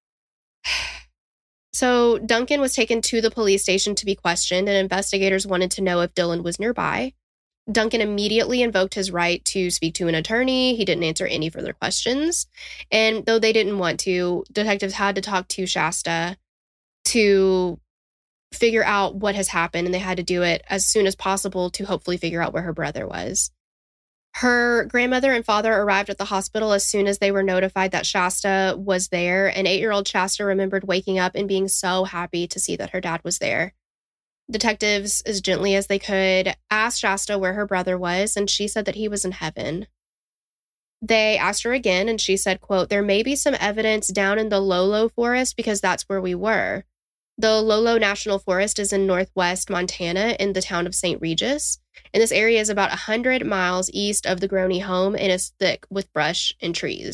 So Duncan was taken to the police station to be questioned, and investigators wanted to know if Dylan was nearby. Duncan immediately invoked his right to speak to an attorney. He didn't answer any further questions. And though they didn't want to, detectives had to talk to Shasta to figure out what has happened, and they had to do it as soon as possible to hopefully figure out where her brother was. Her grandmother and father arrived at the hospital as soon as they were notified that Shasta was there, and 8-year-old Shasta remembered waking up and being so happy to see that her dad was there. Detectives, as gently as they could, asked Shasta where her brother was, and she said that he was in heaven. They asked her again, and she said, quote, there may be some evidence down in the Lolo Forest because that's where we were. The Lolo National Forest is in northwest Montana in the town of St. Regis. And this area is about 100 miles east of the Groney home and is thick with brush and trees.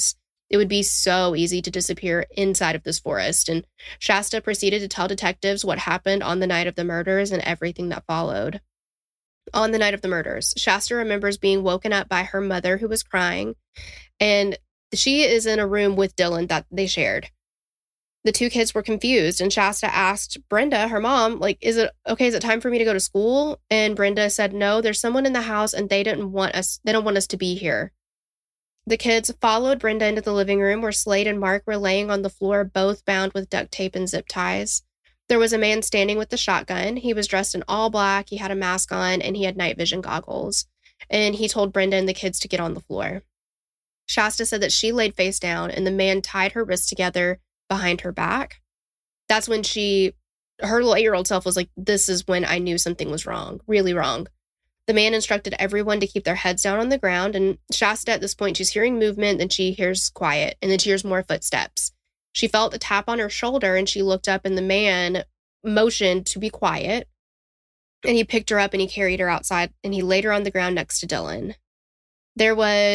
It would be so easy to disappear inside of this forest. And Shasta proceeded to tell detectives what happened on the night of the murders and everything that followed. On the night of the murders, Shasta remembers being woken up by her mother, who was crying, and she is in a room with Dylan that they shared. The two kids were confused, and Shasta asked Brenda, her mom, like, is it time for me to go to school? And Brenda said, no, there's someone in the house and they don't want us to be here. The kids followed Brenda into the living room where Slade and Mark were laying on the floor, both bound with duct tape and zip ties. There was a man standing with the shotgun. He was dressed in all black, he had a mask on, and he had night vision goggles. And he told Brenda and the kids to get on the floor. Shasta said that she laid face down and the man tied her wrists together behind her back. That's when her little 8-year-old self was like, this is when I knew something was wrong, really wrong. The man instructed everyone to keep their heads down on the ground, and Shasta, at this point, she's hearing movement, then she hears quiet, and then she hears more footsteps. She felt a tap on her shoulder, and she looked up, and the man motioned to be quiet, and he picked her up, and he carried her outside, and he laid her on the ground next to Dylan. They're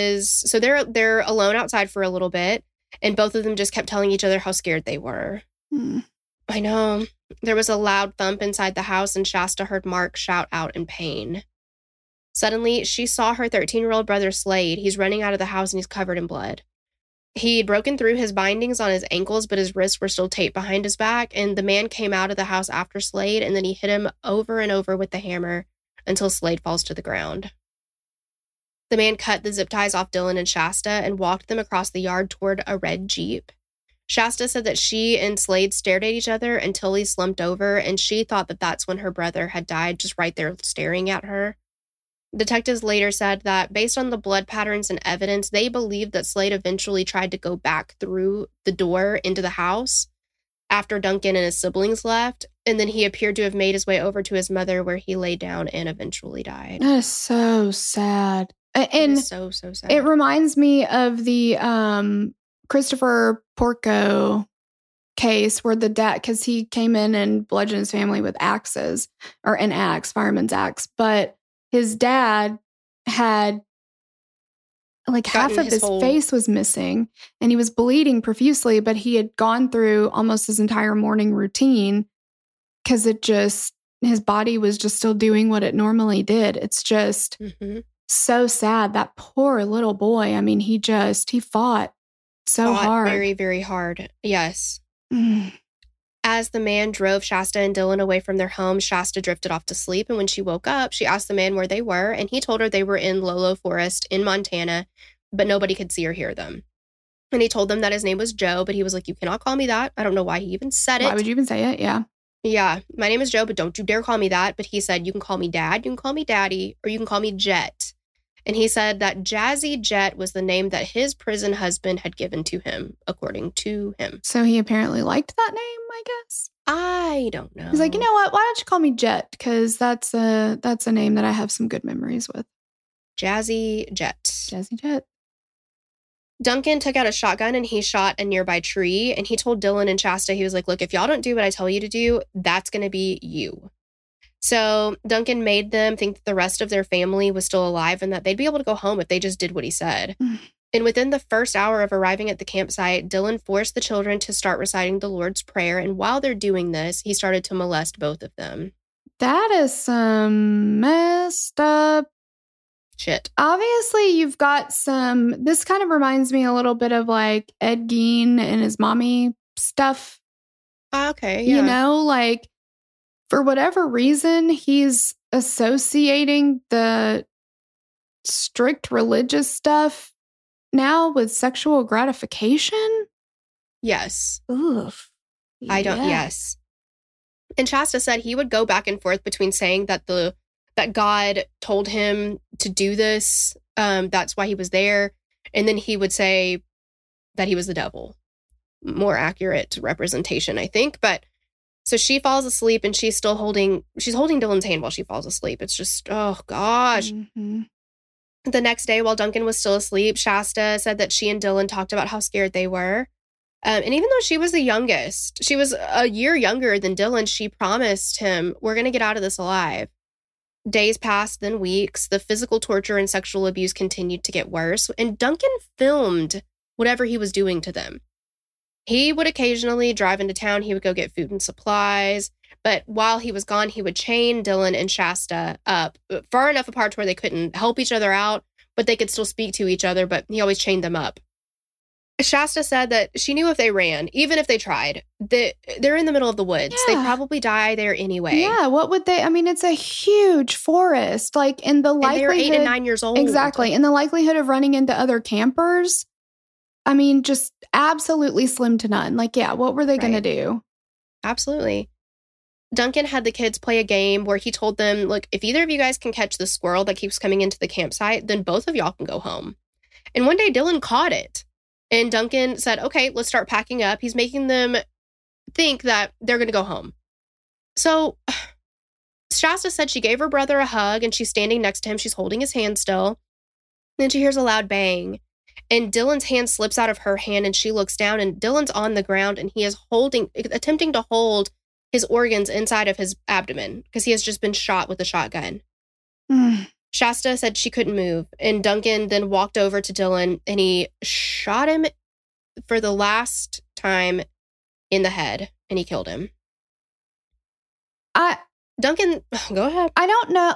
alone outside for a little bit, and both of them just kept telling each other how scared they were. I know. There was a loud thump inside the house, and Shasta heard Mark shout out in pain. Suddenly, she saw her 13-year-old brother Slade. He's running out of the house and he's covered in blood. He'd broken through his bindings on his ankles, but his wrists were still taped behind his back, and the man came out of the house after Slade, and then he hit him over and over with the hammer until Slade falls to the ground. The man cut the zip ties off Dylan and Shasta and walked them across the yard toward a red Jeep. Shasta said that she and Slade stared at each other until he slumped over, and she thought that that's when her brother had died, just right there staring at her. Detectives later said that based on the blood patterns and evidence, they believed that Slade eventually tried to go back through the door into the house after Duncan and his siblings left, and then he appeared to have made his way over to his mother where he lay down and eventually died. That is so sad. And so sad. It reminds me of the Christopher Porco case where the dad, because he came in and bludgeoned his family with axes, or an axe, fireman's axe, but his dad had like half of his face was missing and he was bleeding profusely, but he had gone through almost his entire morning routine because his body was just still doing what it normally did. It's just so sad. That poor little boy. I mean, he fought so hard. Very, very hard. Yes. As the man drove Shasta and Dylan away from their home, Shasta drifted off to sleep. And when she woke up, she asked the man where they were. And he told her they were in Lolo Forest in Montana, but nobody could see or hear them. And he told them that his name was Joe, but he was like, you cannot call me that. I don't know why he even said it. Why would you even say it? Yeah. Yeah. My name is Joe, but don't you dare call me that. But he said, you can call me Dad, you can call me Daddy, or you can call me Jet. And he said that Jazzy Jet was the name that his prison husband had given to him, according to him. So he apparently liked that name, I guess? I don't know. He's like, you know what? Why don't you call me Jet? Because that's a name that I have some good memories with. Jazzy Jet. Jazzy Jet. Duncan took out a shotgun and he shot a nearby tree. And he told Dylan and Shasta, he was like, look, if y'all don't do what I tell you to do, that's going to be you. So Duncan made them think that the rest of their family was still alive and that they'd be able to go home if they just did what he said. And within the first hour of arriving at the campsite, Dylan forced the children to start reciting the Lord's Prayer. And while they're doing this, he started to molest both of them. That is some messed up shit. Obviously, you've got this kind of reminds me a little bit of like Ed Gein and his mommy stuff. Okay, yeah. You know, like, for whatever reason, he's associating the strict religious stuff now with sexual gratification. Yes. Ugh. Yes. And Shasta said he would go back and forth between saying that that God told him to do this, that's why he was there, and then he would say that he was the devil. More accurate representation, I think. But so she falls asleep and she's holding Dylan's hand while she falls asleep. It's just, oh gosh. Mm-hmm. The next day, while Duncan was still asleep, Shasta said that she and Dylan talked about how scared they were. And even though she was the youngest, she was a year younger than Dylan, she promised him, we're going to get out of this alive. Days passed, then weeks. The physical torture and sexual abuse continued to get worse. And Duncan filmed whatever he was doing to them. He would occasionally drive into town. He would go get food and supplies. But while he was gone, he would chain Dylan and Shasta up far enough apart to where they couldn't help each other out, but they could still speak to each other. But he always chained them up. Shasta said that she knew if they ran, even if they tried, they're in the middle of the woods. Yeah. They'd probably die there anyway. Yeah, what would they? I mean, it's a huge forest. Like, in the likelihood, and they're 8 and 9 years old. Exactly. In the likelihood of running into other campers, I mean, just absolutely slim to none. Like, yeah, what were they going to do? Absolutely. Duncan had the kids play a game where he told them, look, if either of you guys can catch the squirrel that keeps coming into the campsite, then both of y'all can go home. And one day Dylan caught it. And Duncan said, okay, let's start packing up. He's making them think that they're going to go home. So Shasta said she gave her brother a hug and she's standing next to him. She's holding his hand still. Then she hears a loud bang. And Dylan's hand slips out of her hand and she looks down and Dylan's on the ground and he is attempting to hold his organs inside of his abdomen because he has just been shot with a shotgun. Shasta said she couldn't move, and Duncan then walked over to Dylan, and he shot him for the last time in the head, and he killed him. Duncan, go ahead. I don't know,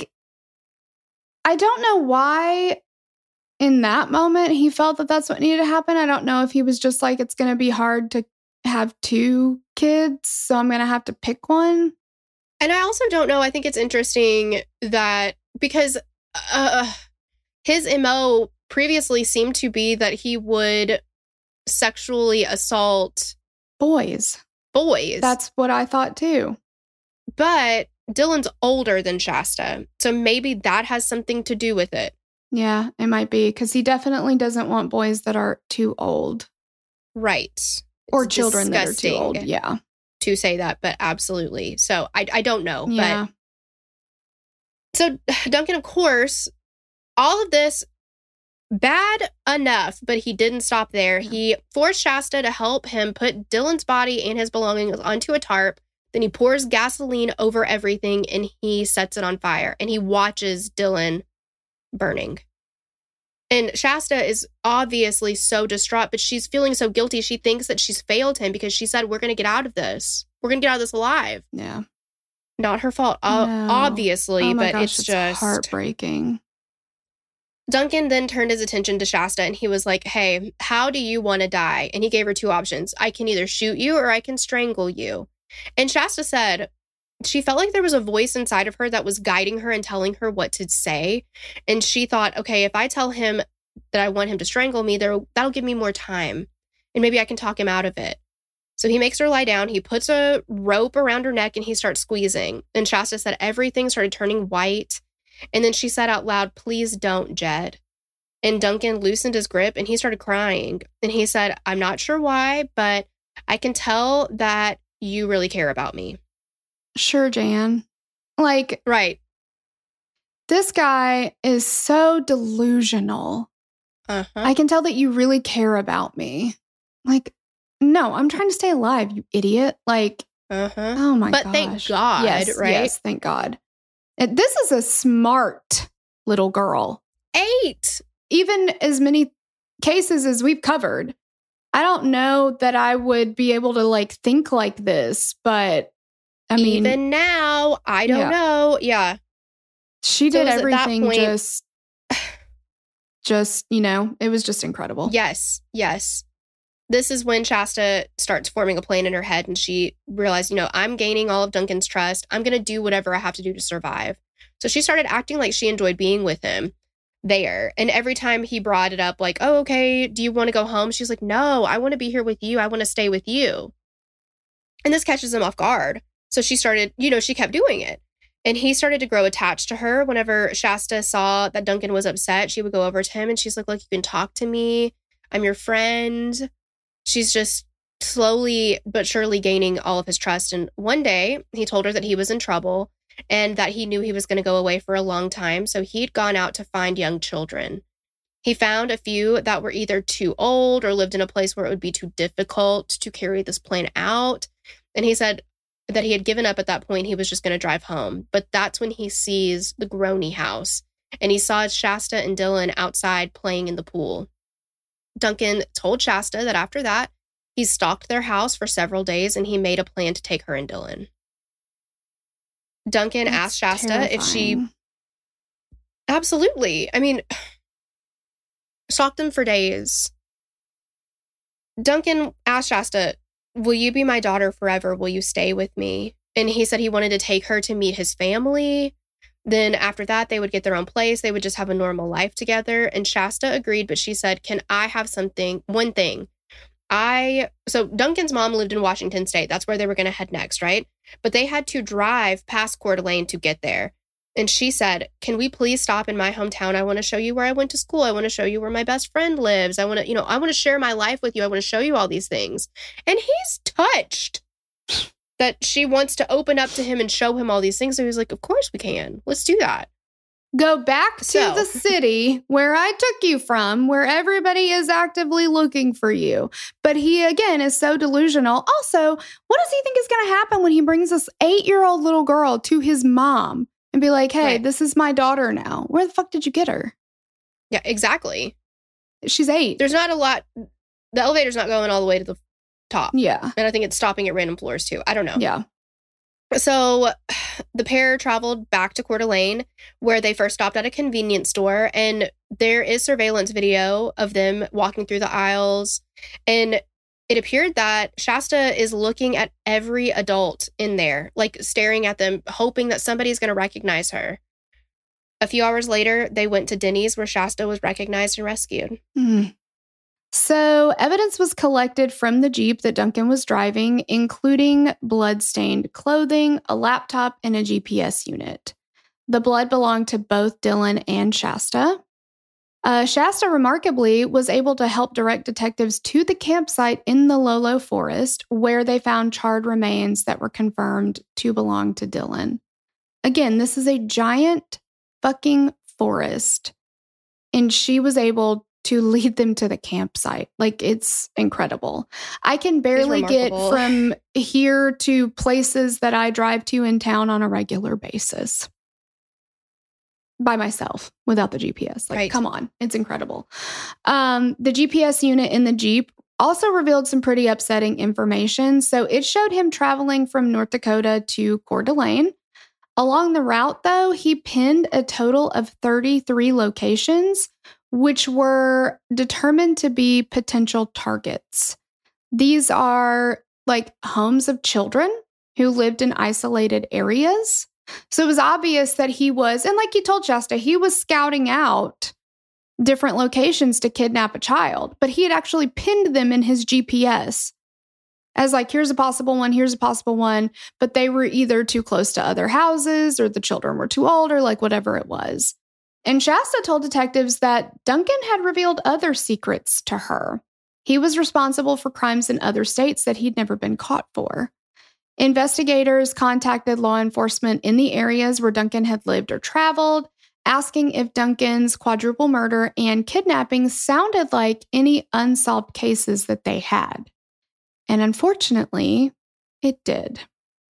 I don't know why in that moment he felt that that's what needed to happen. I don't know if he was just like, it's going to be hard to have 2 kids, so I'm going to have to pick one. And I also don't know. I think it's interesting that because his MO previously seemed to be that he would sexually assault boys. That's what I thought too. But Dylan's older than Shasta, so maybe that has something to do with it. Yeah, it might be, because he definitely doesn't want boys that are too old. Right. Or children that are too old, yeah. To say that, but absolutely. So I don't know. Yeah. But so Duncan, of course, all of this bad enough, but he didn't stop there. Yeah. He forced Shasta to help him put Dylan's body and his belongings onto a tarp. Then he pours gasoline over everything and he sets it on fire. And he watches Dylan burning. And Shasta is obviously so distraught, but she's feeling so guilty. She thinks that she's failed him because she said, we're going to get out of this. We're going to get out of this alive. Yeah. Not her fault, No. Obviously, Oh my but gosh, it's just heartbreaking. Duncan then turned his attention to Shasta and he was like, hey, how do you want to die? And he gave her 2 options. I can either shoot you or I can strangle you. And Shasta said she felt like there was a voice inside of her that was guiding her and telling her what to say. And she thought, okay, if I tell him that I want him to strangle me, that'll give me more time. And maybe I can talk him out of it. So he makes her lie down. He puts a rope around her neck and he starts squeezing. And Shasta said everything started turning white. And then she said out loud, please don't, Jed. And Duncan loosened his grip and he started crying. And he said, I'm not sure why, but I can tell that you really care about me. Sure, Jan. Like, right. This guy is so delusional. I can tell that you really care about me. Like, no, I'm trying to stay alive, you idiot. Like, oh my gosh. But thank God, yes, right? Yes, thank God. This is a smart little girl. 8. Even as many cases as we've covered, I don't know that I would be able to think like this, but I mean, even now, I don't know. Yeah. She did everything just, it was just incredible. Yes. This is when Shasta starts forming a plan in her head and she realized, I'm gaining all of Duncan's trust. I'm going to do whatever I have to do to survive. So she started acting like she enjoyed being with him there. And every time he brought it up, like, oh, okay, do you want to go home? She's like, no, I want to be here with you. I want to stay with you. And this catches him off guard. So she started, she kept doing it. And he started to grow attached to her. Whenever Shasta saw that Duncan was upset, she would go over to him and she's like, look, you can talk to me. I'm your friend. She's just slowly but surely gaining all of his trust. And one day he told her that he was in trouble and that he knew he was going to go away for a long time. So he'd gone out to find young children. He found a few that were either too old or lived in a place where it would be too difficult to carry this plan out. And he said that he had given up at that point. He was just going to drive home. But that's when he sees the Groney house and he saw Shasta and Dylan outside playing in the pool. Duncan told Shasta that after that, he stalked their house for several days and he made a plan to take her and Dylan. Duncan asked Shasta if she... Absolutely. I mean, stalked them for days. Duncan asked Shasta, will you be my daughter forever? Will you stay with me? And he said he wanted to take her to meet his family. Then after that, they would get their own place. They would just have a normal life together. And Shasta agreed, but she said, can I have one thing? So Duncan's mom lived in Washington State. That's where they were going to head next, right? But they had to drive past Coeur d'Alene to get there. And she said, can we please stop in my hometown? I want to show you where I went to school. I want to show you where my best friend lives. I want to share my life with you. I want to show you all these things. And he's touched that she wants to open up to him and show him all these things. So he's like, of course we can. Let's do that. Go back to the city where I took you from, where everybody is actively looking for you. But he, again, is so delusional. Also, what does he think is going to happen when he brings this 8-year-old little girl to his mom and be like, hey, This is my daughter now? Where the fuck did you get her? Yeah, exactly. She's 8. There's not a lot. The elevator's not going all the way to the top. Yeah. And I think it's stopping at random floors too. I don't know. Yeah. So the pair traveled back to Coeur d'Alene, where they first stopped at a convenience store. And there is surveillance video of them walking through the aisles. And it appeared that Shasta is looking at every adult in there, like staring at them, hoping that somebody's going to recognize her. A few hours later, they went to Denny's, where Shasta was recognized and rescued. Mm. So evidence was collected from the Jeep that Duncan was driving, including blood-stained clothing, a laptop, and a GPS unit. The blood belonged to both Dylan and Shasta. Shasta, remarkably, was able to help direct detectives to the campsite in the Lolo Forest, where they found charred remains that were confirmed to belong to Dylan. Again, this is a giant fucking forest, and she was able to lead them to the campsite. Like, it's incredible. I can barely get from here to places that I drive to in town on a regular basis by myself without the GPS. Like, Come on. It's incredible. The GPS unit in the Jeep also revealed some pretty upsetting information. So it showed him traveling from North Dakota to Coeur d'Alene. Along the route, though, he pinned a total of 33 locations, which were determined to be potential targets. These are like homes of children who lived in isolated areas. So it was obvious that he was, and like you told Shasta, he was scouting out different locations to kidnap a child, but he had actually pinned them in his GPS as like, here's a possible one, here's a possible one, but they were either too close to other houses or the children were too old or like whatever it was. And Shasta told detectives that Duncan had revealed other secrets to her. He was responsible for crimes in other states that he'd never been caught for. Investigators contacted law enforcement in the areas where Duncan had lived or traveled, asking if Duncan's quadruple murder and kidnapping sounded like any unsolved cases that they had. And unfortunately, it did.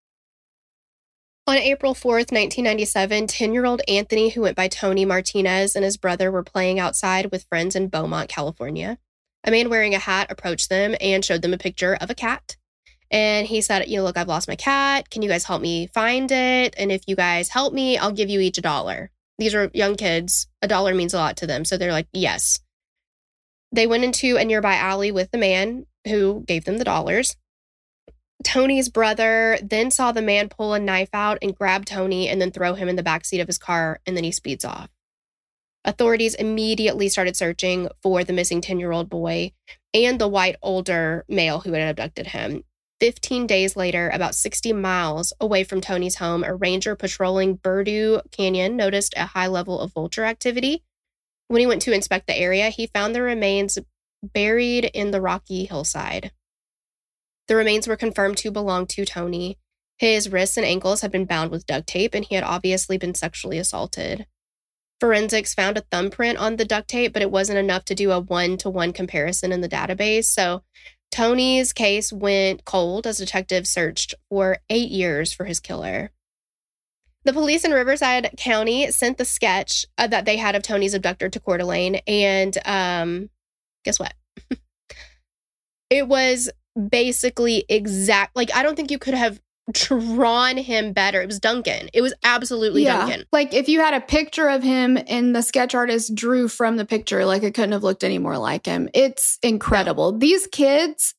On April 4th, 1997, 10-year-old Anthony, who went by Tony Martinez, and his brother were playing outside with friends in Beaumont, California. A man wearing a hat approached them and showed them a picture of a cat. And he said, look, I've lost my cat. Can you guys help me find it? And if you guys help me, I'll give you each $1. These are young kids. $1 means a lot to them. So they're like, yes. They went into a nearby alley with the man who gave them the dollars. Tony's brother then saw the man pull a knife out and grab Tony and then throw him in the backseat of his car, and then he speeds off. Authorities immediately started searching for the missing 10-year-old boy and the white older male who had abducted him. 15 days later, about 60 miles away from Tony's home, a ranger patrolling Berdoo Canyon noticed a high level of vulture activity. When he went to inspect the area, he found the remains buried in the rocky hillside. The remains were confirmed to belong to Tony. His wrists and ankles had been bound with duct tape, and he had obviously been sexually assaulted. Forensics found a thumbprint on the duct tape, but it wasn't enough to do a one-to-one comparison in the database. So Tony's case went cold as detectives searched for 8 years for his killer. The police in Riverside County sent the sketch that they had of Tony's abductor to Coeur d'Alene, and guess what? It was basically exact. Like, I don't think you could have drawn him better. It was Duncan. It was absolutely Duncan. Like, if you had a picture of him and the sketch artist drew from the picture, like, it couldn't have looked any more like him. It's incredible. No. These kids,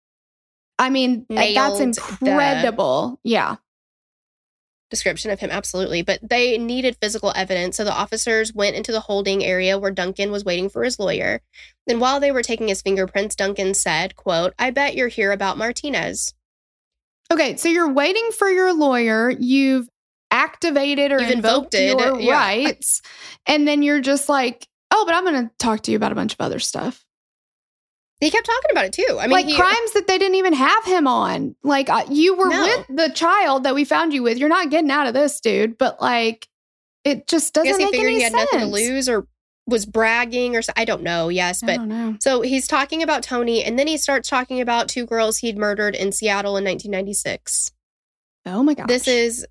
I mean, that's incredible. Yeah. Description of him, absolutely. But they needed physical evidence, so the officers went into the holding area where Duncan was waiting for his lawyer. And while they were taking his fingerprints, Duncan said, quote, "I bet you're here about Martinez." Okay, so you're waiting for your lawyer. You've activated or invoked your rights. And then you're just like, oh, but I'm going to talk to you about a bunch of other stuff. He kept talking about it too. I mean, like crimes that they didn't even have him on. Like you were with the child that we found you with. You're not getting out of this, dude. But like, it just doesn't make any sense. I guess he figured he had nothing to lose or was bragging or I don't know. Yes, but so he's talking about Tony, and then he starts talking about 2 girls he'd murdered in Seattle in 1996. Oh my gosh. This is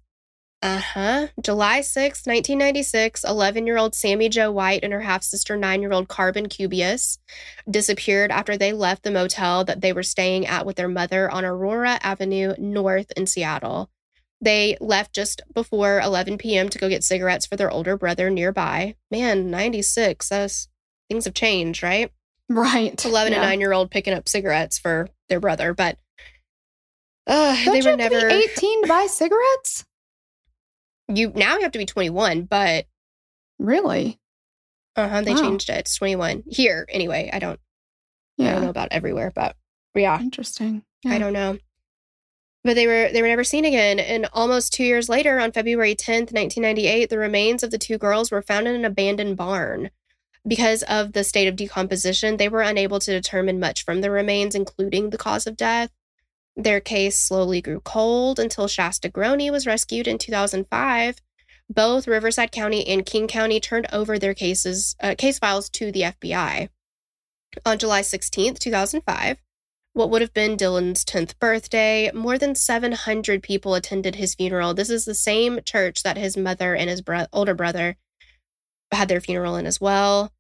July 6th, 1996, 11-year-old Sammy Jo White and her half-sister 9-year-old Carbon Cubius disappeared after they left the motel that they were staying at with their mother on Aurora Avenue North in Seattle. They left just before 11 p.m. to go get cigarettes for their older brother nearby. Man, 96, things have changed, right? Right. 11 and 9-year-old picking up cigarettes for their brother, but they were never 18 to buy cigarettes? You have to be 21, but really? They changed it. It's 21 here anyway. I don't know about everywhere, but yeah. Interesting. Yeah. I don't know. But they were never seen again. And almost 2 years later, on February 10th, 1998, the remains of the 2 girls were found in an abandoned barn. Because of the state of decomposition, they were unable to determine much from the remains, including the cause of death. Their case slowly grew cold until Shasta Groene was rescued in 2005. Both Riverside County and King County turned over their case files to the FBI. On July 16th, 2005, what would have been Dylan's 10th birthday, more than 700 people attended his funeral. This is the same church that his mother and his older brother had their funeral in as well.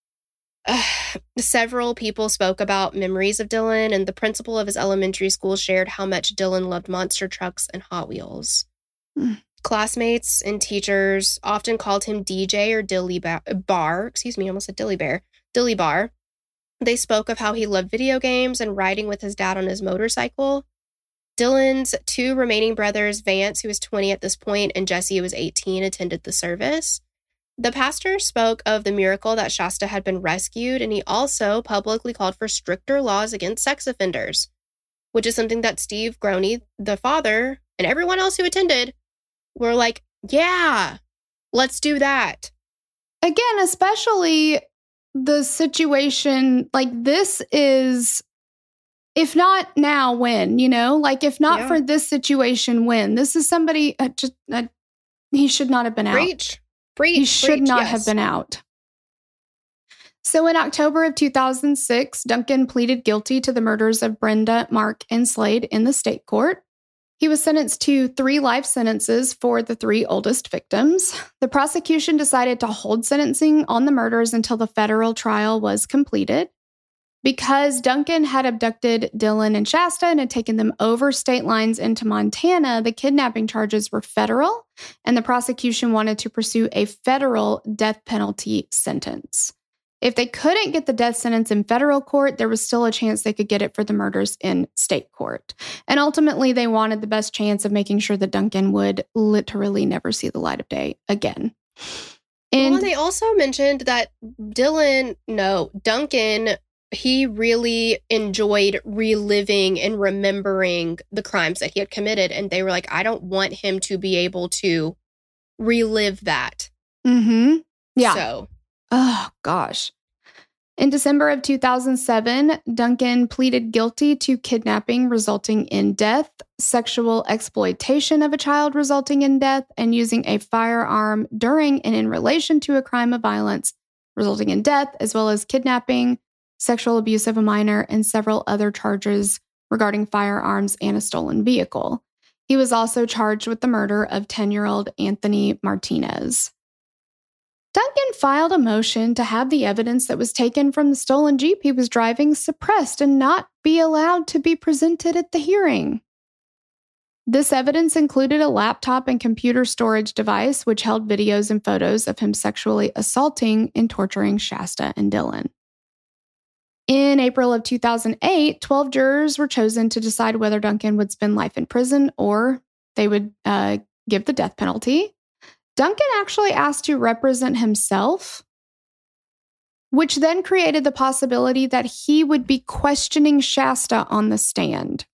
Several people spoke about memories of Dylan, and the principal of his elementary school shared how much Dylan loved monster trucks and Hot Wheels. Classmates and teachers often called him DJ or Dilly Bar. Excuse me, I almost said Dilly Bear. Dilly Bar. They spoke of how he loved video games and riding with his dad on his motorcycle. Dylan's 2 remaining brothers, Vance, who was 20 at this point, and Jesse, who was 18, attended the service. The pastor spoke of the miracle that Shasta had been rescued, and he also publicly called for stricter laws against sex offenders, which is something that Steve Groene, the father, and everyone else who attended were like, yeah, let's do that. Again, especially the situation, like this is, if not now, when, like if not for this situation, when? This is somebody, he should not have been out. He should not have been out. So in October of 2006, Duncan pleaded guilty to the murders of Brenda, Mark, and Slade in the state court. He was sentenced to 3 life sentences for the 3 oldest victims. The prosecution decided to hold sentencing on the murders until the federal trial was completed. Because Duncan had abducted Dylan and Shasta and had taken them over state lines into Montana, the kidnapping charges were federal, and the prosecution wanted to pursue a federal death penalty sentence. If they couldn't get the death sentence in federal court, there was still a chance they could get it for the murders in state court. And ultimately, they wanted the best chance of making sure that Duncan would literally never see the light of day again. And they also mentioned that Duncan, he really enjoyed reliving and remembering the crimes that he had committed. And they were like, I don't want him to be able to relive that. Mm-hmm. Yeah. So. Oh, gosh. In December of 2007, Duncan pleaded guilty to kidnapping resulting in death, sexual exploitation of a child resulting in death, and using a firearm during and in relation to a crime of violence resulting in death, as well as kidnapping, sexual abuse of a minor, and several other charges regarding firearms and a stolen vehicle. He was also charged with the murder of 10-year-old Anthony Martinez. Duncan filed a motion to have the evidence that was taken from the stolen Jeep he was driving suppressed and not be allowed to be presented at the hearing. This evidence included a laptop and computer storage device, which held videos and photos of him sexually assaulting and torturing Shasta and Dylan. In April of 2008, 12 jurors were chosen to decide whether Duncan would spend life in prison or they would give the death penalty. Duncan actually asked to represent himself, which then created the possibility that he would be questioning Shasta on the stand.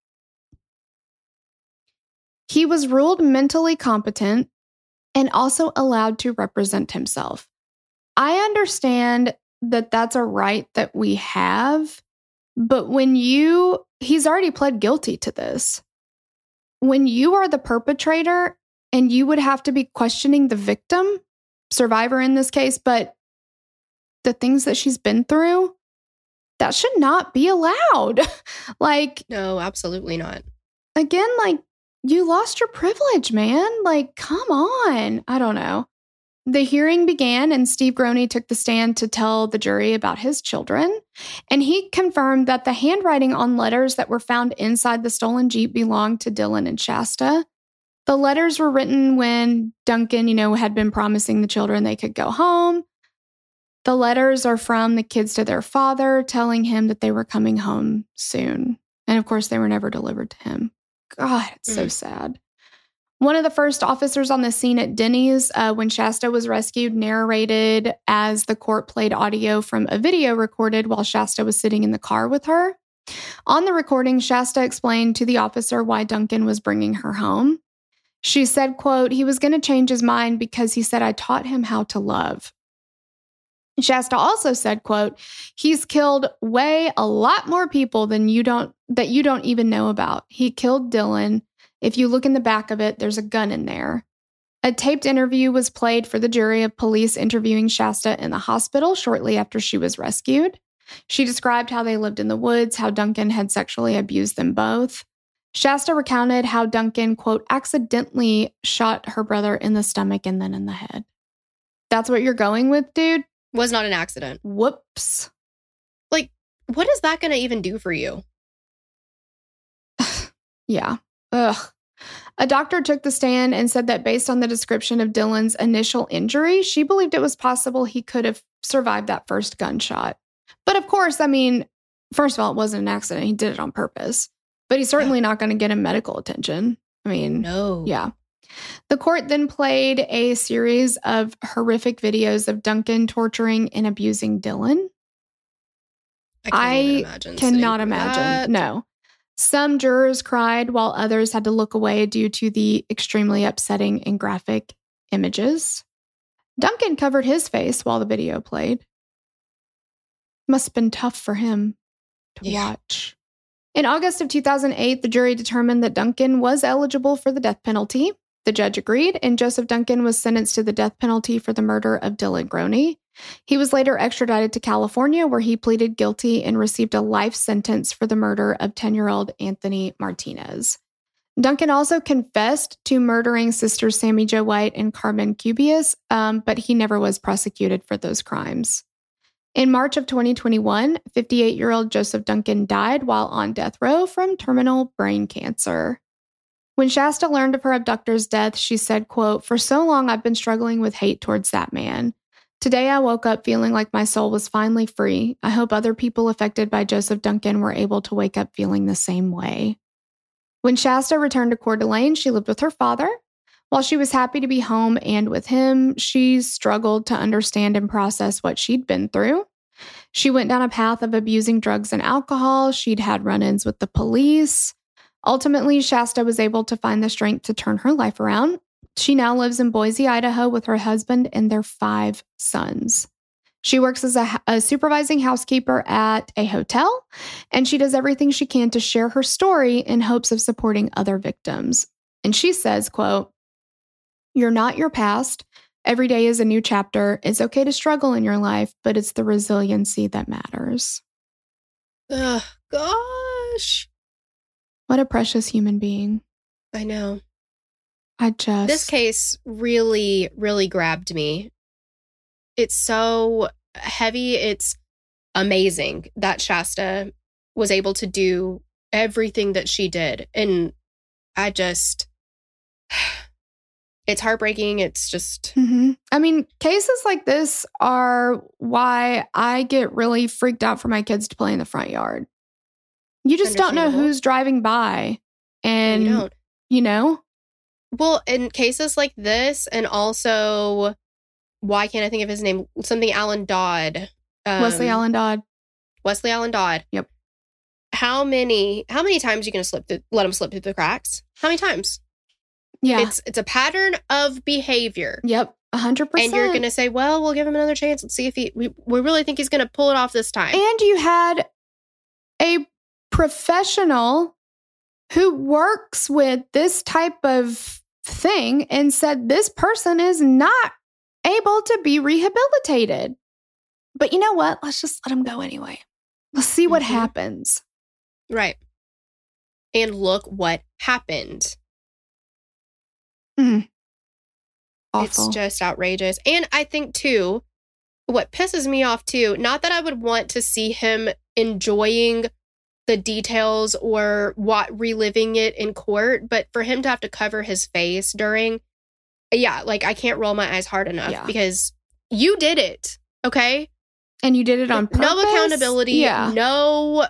He was ruled mentally competent and also allowed to represent himself. I understand that that's a right that we have, but he's already pled guilty to this. When you are the perpetrator and you would have to be questioning the victim, survivor in this case, but the things that she's been through, that should not be allowed. No, absolutely not. Again, you lost your privilege, man. Come on. I don't know. The hearing began and Steve Groney took the stand to tell the jury about his children. And he confirmed that the handwriting on letters that were found inside the stolen Jeep belonged to Dylan and Shasta. The letters were written when Duncan, had been promising the children they could go home. The letters are from the kids to their father, telling him that they were coming home soon. And of course, they were never delivered to him. God, it's so sad. One of the first officers on the scene at Denny's when Shasta was rescued narrated as the court played audio from a video recorded while Shasta was sitting in the car with her. On the recording, Shasta explained to the officer why Duncan was bringing her home. She said, quote, "He was going to change his mind because he said I taught him how to love." Shasta also said, quote, "He's killed a lot more people than you don't even know about. He killed Dylan. If you look in the back of it, there's a gun in there." A taped interview was played for the jury of police interviewing Shasta in the hospital shortly after she was rescued. She described how they lived in the woods, how Duncan had sexually abused them both. Shasta recounted how Duncan, quote, "accidentally shot her brother in the stomach and then in the head." That's what you're going with, dude? Was not an accident. Whoops. What is that going to even do for you? Yeah. Ugh. A doctor took the stand and said that based on the description of Dylan's initial injury, she believed it was possible he could have survived that first gunshot. But of course, first of all, it wasn't an accident. He did it on purpose. But he's certainly not going to get him medical attention. No. Yeah. The court then played a series of horrific videos of Duncan torturing and abusing Dylan. I cannot imagine. No. Some jurors cried while others had to look away due to the extremely upsetting and graphic images. Duncan covered his face while the video played. Must have been tough for him to watch. In August of 2008, the jury determined that Duncan was eligible for the death penalty. The judge agreed, and Joseph Duncan was sentenced to the death penalty for the murder of Dylan Groney. He was later extradited to California, where he pleaded guilty and received a life sentence for the murder of 10-year-old Anthony Martinez. Duncan also confessed to murdering sisters Sammy Jo White and Carmen Cubias, but he never was prosecuted for those crimes. In March of 2021, 58-year-old Joseph Duncan died while on death row from terminal brain cancer. When Shasta learned of her abductor's death, she said, quote, "For so long I've been struggling with hate towards that man. Today I woke up feeling like my soul was finally free. I hope other people affected by Joseph Duncan were able to wake up feeling the same way." When Shasta returned to Coeur d'Alene, she lived with her father. While she was happy to be home and with him, she struggled to understand and process what she'd been through. She went down a path of abusing drugs and alcohol. She'd had run-ins with the police. Ultimately, Shasta was able to find the strength to turn her life around. She now lives in Boise, Idaho with her husband and their 5 sons. She works as a supervising housekeeper at a hotel, and she does everything she can to share her story in hopes of supporting other victims. And she says, quote, "You're not your past. Every day is a new chapter. It's okay to struggle in your life, but it's the resiliency that matters." Ugh, gosh. What a precious human being. I know. This case really, really grabbed me. it's so heavy. It's amazing that Shasta was able to do everything that she did. And I just, it's heartbreaking. It's just. Mm-hmm. I mean, cases like this are why I get really freaked out for my kids to play in the front yard. You just don't know who's driving by. And you don't. You know? Well, in cases like this, and also, why can't I think of his name? Something Alan Dodd. Wesley Allen Dodd. Wesley Allen Dodd. Yep. How many times are you going to let him slip through the cracks? How many times? Yeah. It's a pattern of behavior. Yep. 100%. And you're going to say, well, we'll give him another chance. Let's see if we really think he's going to pull it off this time. And you had a professional who works with this type of thing and said this person is not able to be rehabilitated. But you know what? Let's just let him go anyway. Let's see what happens. Right. And look what happened. Mm. It's just outrageous. And I think, too, what pisses me off, too, not that I would want to see him enjoying the details or reliving it in court, but for him to have to cover his face during, like, I can't roll my eyes hard enough because you did it, okay? And you did it on purpose? No accountability, no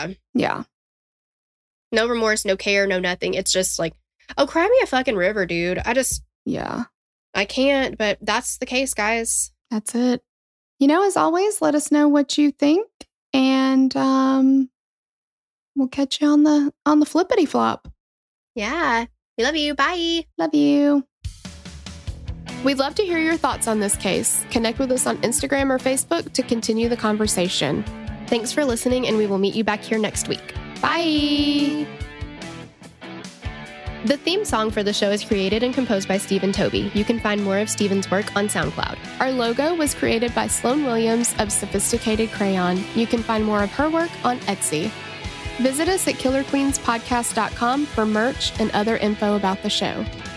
remorse, no care, no nothing. It's just like, oh, cry me a fucking river, dude. I can't, but that's the case, guys. That's it. You know, as always, let us know what you think, and we'll catch you on the flippity flop. Yeah. We love you. Bye. Love you. We'd love to hear your thoughts on this case. Connect with us on Instagram or Facebook to continue the conversation. Thanks for listening, and we will meet you back here next week. Bye. The theme song for the show is created and composed by Stephen Toby. You can find more of Stephen's work on SoundCloud. Our logo was created by Sloan Williams of Sophisticated Crayon. You can find more of her work on Etsy. Visit us at KillerQueensPodcast.com for merch and other info about the show.